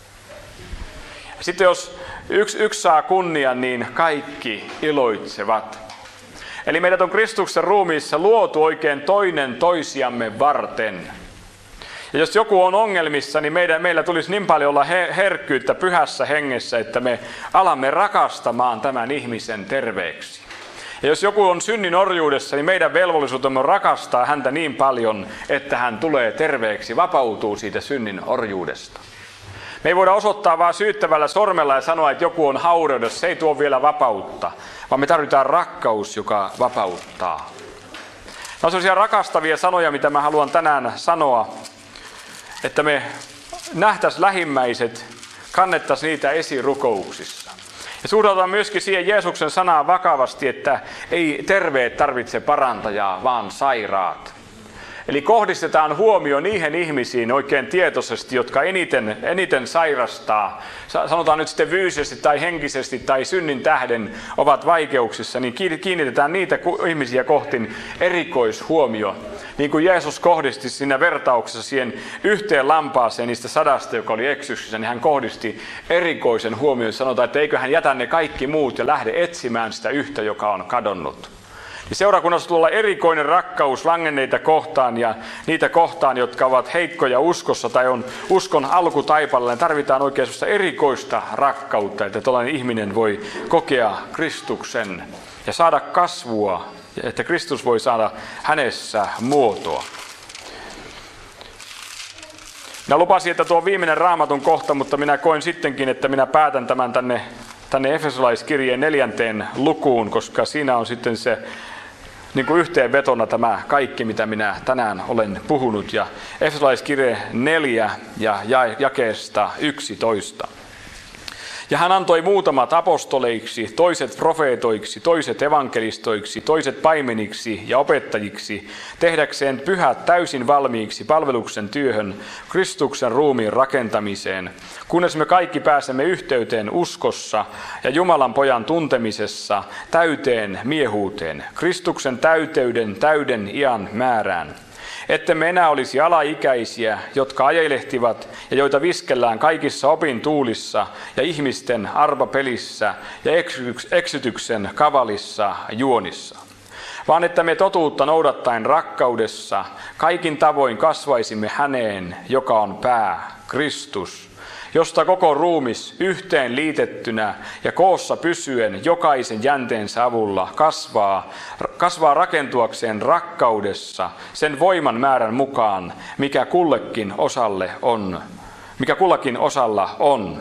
Ja sitten jos yksi saa kunnian, niin kaikki iloitsevat. Eli meidät on Kristuksen ruumiissa luotu oikein toinen toisiamme varten. Ja jos joku on ongelmissa, niin meillä tulisi niin paljon olla herkkyyttä pyhässä hengessä, että me alamme rakastamaan tämän ihmisen terveeksi. Ja jos joku on synnin orjuudessa, niin meidän velvollisuutemme on rakastaa häntä niin paljon, että hän tulee terveeksi, vapautuu siitä synnin orjuudesta. Me ei voida osoittaa vaan syyttävällä sormella ja sanoa, että joku on haureudessa, se ei tuo vielä vapautta, vaan me tarvitaan rakkaus, joka vapauttaa. Nämä on sellaisia rakastavia sanoja, mitä mä haluan tänään sanoa, että me nähtäisiin lähimmäiset, kannettaisiin niitä esirukouksissa. Ja suhtaudutaan myöskin siihen Jeesuksen sanaan vakavasti, että ei terveet tarvitse parantajaa, vaan sairaat. Eli kohdistetaan huomio niihin ihmisiin oikein tietoisesti, jotka eniten sairastaa, sanotaan nyt sitten fyysisesti tai henkisesti tai synnin tähden ovat vaikeuksissa, niin kiinnitetään niitä ihmisiä kohti erikoishuomio. Niin kuin Jeesus kohdisti siinä vertauksessa siihen yhteen lampaaseen niistä 100, joka oli eksyksissä, niin hän kohdisti erikoisen huomioon. Sanotaan, että eikö hän jätä ne kaikki muut ja lähde etsimään sitä yhtä, joka on kadonnut. Niin seurakunnassa tulee olla erikoinen rakkaus langenneita kohtaan ja niitä kohtaan, jotka ovat heikkoja uskossa tai on uskon alkutaipaleella. Tarvitaan oikein sellaista erikoista rakkautta, että tällainen ihminen voi kokea Kristuksen ja saada kasvua, että Kristus voi saada hänessä muotoa. Minä lupasin, että tuo viimeinen Raamatun kohta, mutta minä koin sittenkin, että minä päätän tämän tänne Efesolaiskirjeen 4. lukuun, koska siinä on sitten se niin kuin yhteenvetona tämä kaikki, mitä minä tänään olen puhunut. Ja Efesolaiskirje 4 ja jakeesta 11. Ja hän antoi muutamat apostoleiksi, toiset profeetoiksi, toiset evankelistoiksi, toiset paimeniksi ja opettajiksi, tehdäkseen pyhät täysin valmiiksi palveluksen työhön, Kristuksen ruumiin rakentamiseen, kunnes me kaikki pääsemme yhteyteen uskossa ja Jumalan pojan tuntemisessa täyteen miehuuteen, Kristuksen täyden iän määrään. Ettemme enää olisi alaikäisiä, jotka ajelehtivat ja joita viskellään kaikissa opintuulissa ja ihmisten arvapelissä ja eksytyksen kavalissa juonissa. Vaan että me totuutta noudattaen rakkaudessa kaikin tavoin kasvaisimme häneen, joka on pää, Kristus, josta koko ruumis yhteen liitettynä ja koossa pysyen jokaisen jänteensä avulla kasvaa rakentuakseen rakkaudessa sen voiman määrän mukaan, mikä kullakin osalla on.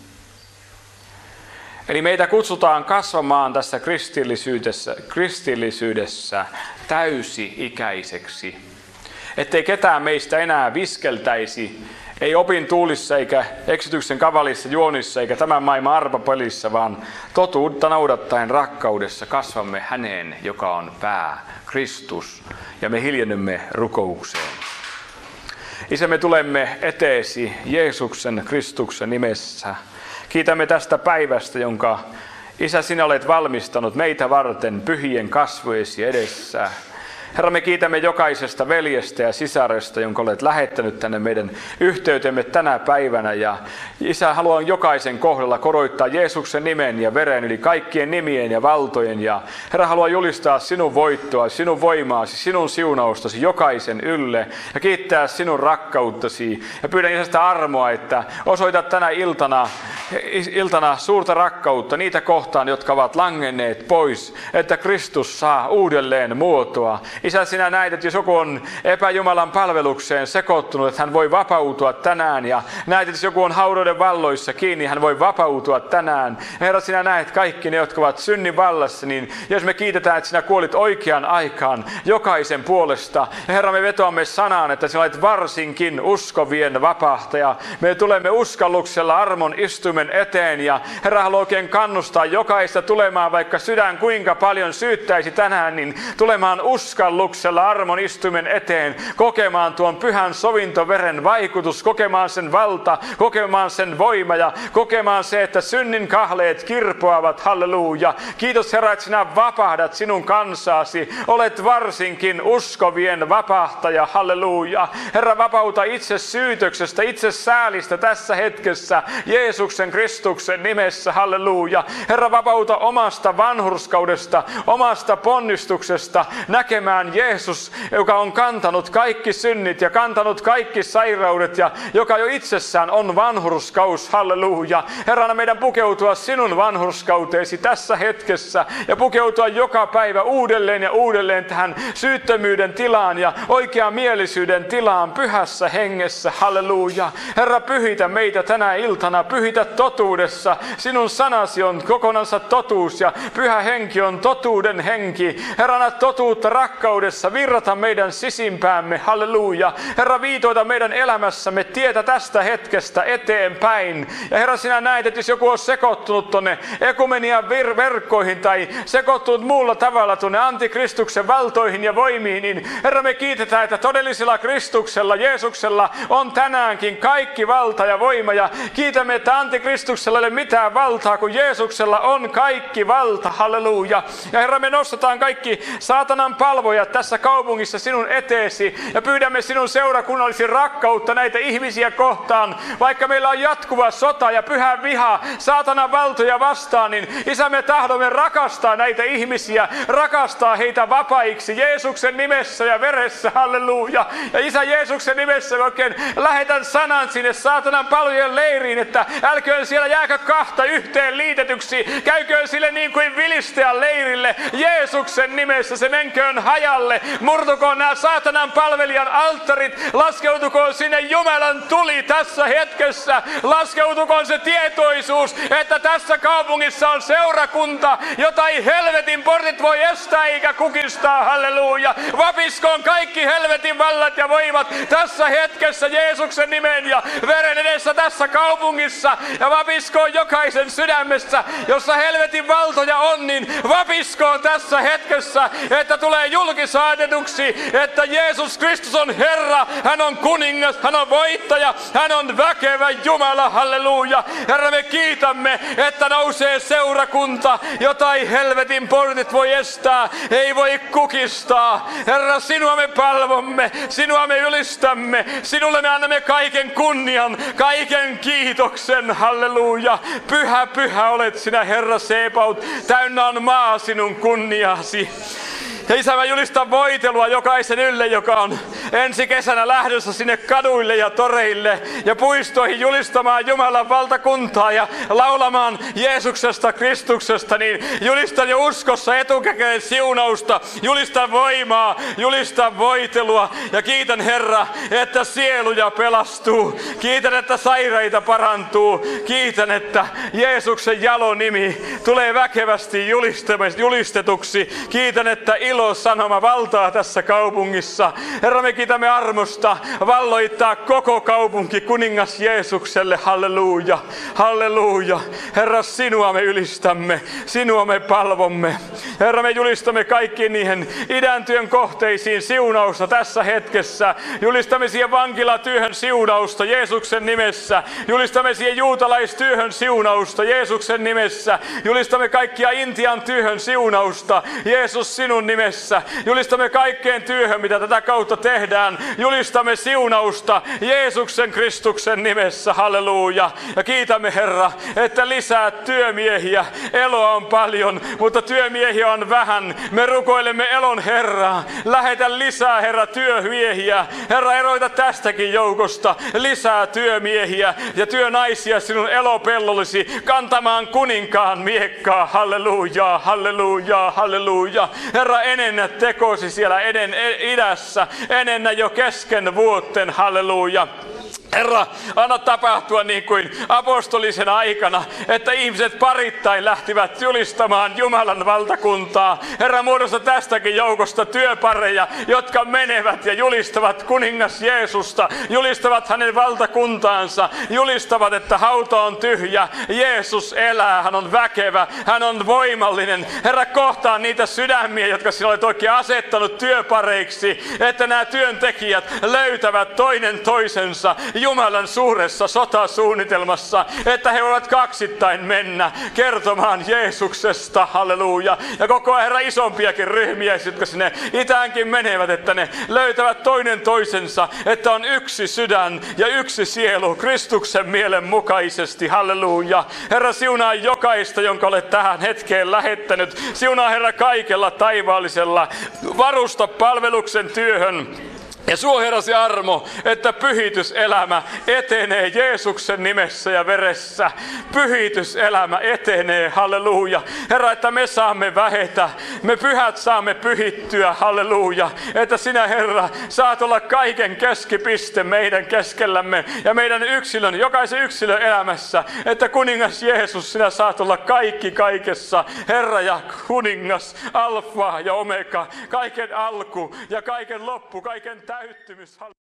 Eli meitä kutsutaan kasvamaan tässä kristillisyydessä täysi-ikäiseksi, ettei ketään meistä enää viskeltäisi, ei opintuulissa eikä eksytyksen kavalissa juonissa eikä tämän maailman arpapelissä, vaan totuutta noudattaen rakkaudessa kasvamme häneen, joka on pää, Kristus, ja me hiljennymme rukoukseen. Isä, me tulemme eteesi Jeesuksen Kristuksen nimessä. Kiitämme tästä päivästä, jonka Isä, sinä olet valmistanut meitä varten pyhien kasvojesi edessä. Herra, me kiitämme jokaisesta veljestä ja sisaresta, jonka olet lähettänyt tänne meidän yhteytemme tänä päivänä. Ja Isä, haluan jokaisen kohdalla koroittaa Jeesuksen nimen ja veren yli kaikkien nimien ja valtojen. Ja Herra, haluan julistaa sinun voittoa, sinun voimaasi, sinun siunaustasi jokaisen ylle ja kiittää sinun rakkauttasi. Ja pyydän Isä sitä armoa, että osoitat tänä iltana iltana suurta rakkautta niitä kohtaan, jotka ovat langenneet pois, että Kristus saa uudelleen muotoa. Isä, sinä näet, että jos joku on epäjumalan palvelukseen sekoittunut, että hän voi vapautua tänään. Ja näet, että jos joku on haudoiden valloissa kiinni, hän voi vapautua tänään. Herra, sinä näet kaikki ne, jotka ovat synnin vallassa, niin jos me kiitetään, että sinä kuolit oikeaan aikaan jokaisen puolesta. Herra, me vetoamme sanaan, että sinä olet varsinkin uskovien vapahtaja. Me tulemme uskalluksella armon istuimen eteen ja Herra haluaa oikein kannustaa jokaista tulemaan, vaikka sydän kuinka paljon syyttäisi tänään, niin tulemaan uskalluksella armon istuimen eteen, kokemaan tuon pyhän sovintoveren vaikutus, kokemaan sen valta, kokemaan sen voima ja kokemaan se, että synnin kahleet kirpoavat, halleluja. Kiitos Herra, että sinä vapahdat sinun kansaasi, olet varsinkin uskovien vapahtaja, halleluja. Herra, vapauta itse syytöksestä, itse säälistä tässä hetkessä, Jeesuksen Kristuksen nimessä, halleluja. Herra, vapauta omasta vanhurskaudesta, omasta ponnistuksesta, näkemään Jeesus, joka on kantanut kaikki synnit ja kantanut kaikki sairaudet ja joka jo itsessään on vanhurskaus, halleluja. Herrana, meidän pukeutua sinun vanhurskauteesi tässä hetkessä ja pukeutua joka päivä uudelleen ja uudelleen tähän syyttömyyden tilaan ja oikeamielisyyden tilaan pyhässä hengessä, halleluja. Herra, pyhitä meitä tänä iltana, pyhitä totuudessa. Sinun sanasi on kokonansa totuus ja pyhä henki on totuuden henki. Herrana, totuutta rakkaudessa virrata meidän sisimpäämme, halleluja. Herra, viitoita meidän elämässämme tietä tästä hetkestä eteenpäin. Ja Herra, sinä näet, että jos joku on sekoittunut tuonne ekumenian verkkoihin tai sekoittunut muulla tavalla tuonne antikristuksen valtoihin ja voimiin, niin Herra, me kiitetään, että todellisella Kristuksella, Jeesuksella on tänäänkin kaikki valta ja voima. Ja kiitämme, että antikristuksella ei ole mitään valtaa, kun Jeesuksella on kaikki valta, halleluja. Ja Herra, me nostetaan kaikki saatanan palvojat tässä kaupungissa sinun eteesi ja pyydämme sinun seurakunnallisi rakkautta näitä ihmisiä kohtaan. Vaikka meillä on jatkuva sota ja pyhä viha saatanan valtoja vastaan, niin Isä, me tahdomme rakastaa näitä ihmisiä, rakastaa heitä vapaiksi Jeesuksen nimessä ja veressä, halleluja. Ja Isä, Jeesuksen nimessä oikein lähetän sanan sinne saatanan palvojen leiriin, että älköön siellä jääkö kahta yhteen liitetyksi, käyköön sille niin kuin Filistean leirille, Jeesuksen nimessä se menköön hajalle, murtukoon nämä saatanan palvelijan alttarit, laskeutukoon sinne Jumalan tuli tässä hetkessä, laskeutukoon se tietoisuus, että tässä kaupungissa on seurakunta, jota ei helvetin portit voi estää eikä kukistaa, halleluja. Vapiskoon kaikki helvetin vallat ja voimat tässä hetkessä Jeesuksen nimen ja veren edessä tässä kaupungissa, ja vapiskoon jokaisen sydämessä, jossa helvetin valtoja on, niin vapiskoon tässä hetkessä, että tulee julkisaatetuksi, että Jeesus Kristus on Herra, hän on kuningas, hän on voittaja, hän on väkevä Jumala, halleluja. Herra, me kiitämme, että nousee seurakunta, jota ei helvetin portit voi estää, ei voi kukistaa. Herra, sinua me palvomme, sinua me ylistämme, sinulle me annamme kaiken kunnian, kaiken kiitoksen, halleluja. Pyhä, pyhä olet sinä, Herra Sebaot, täynnä on maa sinun kunniasi. Ja Isä, mä julistan voitelua jokaisen ylle, joka on ensi kesänä lähdössä sinne kaduille ja toreille ja puistoihin julistamaan Jumalan valtakuntaa ja laulamaan Jeesuksesta, Kristuksesta, niin julistan jo uskossa etukäteen siunausta, julistan voimaa, julistan voitelua ja kiitän, Herra, että sieluja pelastuu. Kiitän, että sairaita parantuu. Kiitän, että Jeesuksen jalo nimi tulee väkevästi julistetuksi. Kiitän, että ilosanoma valtaa tässä kaupungissa. Herra, me kiitämme armosta valloittaa koko kaupunki kuningas Jeesukselle. Halleluja, halleluja. Herra, sinua me ylistämme, sinua me palvomme. Herra, me julistamme kaikkiin niihin idän työn kohteisiin siunausta tässä hetkessä. Julistamme siihen vankilatyöhön siunausta Jeesuksen nimessä. Julistamme siihen juutalaistyöhön siunausta Jeesuksen nimessä. Julistamme kaikkia Intian työhön siunausta Jeesus sinun nimessä. nimessä. Julistamme kaikkeen työhön, mitä tätä kautta tehdään. Julistamme siunausta Jeesuksen Kristuksen nimessä. Halleluja. Ja kiitämme Herra, että lisää työmiehiä. Eloa on paljon, mutta työmiehiä on vähän. Me rukoilemme elon Herraa. Lähetä lisää Herra työmiehiä. Herra, eroita tästäkin joukosta lisää työmiehiä ja työnaisia sinun elopellollisi kantamaan kuninkaan miekkaa. Halleluja, halleluja, halleluja. Herra, enennä tekosi siellä idässä, enennä jo kesken vuotten. Halleluja. Herra, anna tapahtua niin kuin apostolisen aikana, että ihmiset parittain lähtivät julistamaan Jumalan valtakuntaa. Herra, muodosta tästäkin joukosta työpareja, jotka menevät ja julistavat kuningas Jeesusta, julistavat hänen valtakuntaansa, julistavat, että hauta on tyhjä, Jeesus elää, hän on väkevä, hän on voimallinen. Herra, kohtaa niitä sydämiä, jotka sinä olet oikein asettanut työpareiksi, että nämä työntekijät löytävät toinen toisensa Jumalan suuressa sotasuunnitelmassa, että he voivat kaksittain mennä kertomaan Jeesuksesta, halleluja. Ja koko ajan Herra isompiakin ryhmiä, jotka sinne itäänkin menevät, että ne löytävät toinen toisensa, että on yksi sydän ja yksi sielu Kristuksen mielen mukaisesti, halleluja. Herra, siunaa jokaista, jonka olet tähän hetkeen lähettänyt. Siunaa Herra kaikella taivaallisella, varusta palveluksen työhön. Ja suo Herra se armo, että pyhityselämä etenee Jeesuksen nimessä ja veressä. Pyhityselämä etenee, halleluja. Herra, että me saamme vähetä, me pyhät saamme pyhittyä, halleluja. Että sinä Herra saat olla kaiken keskipiste meidän keskellämme ja meidän jokaisen yksilön elämässä. Että kuningas Jeesus, sinä saat olla kaikki kaikessa. Herra ja kuningas, alfa ja omega, kaiken alku ja kaiken loppu, kaiken täyttymys.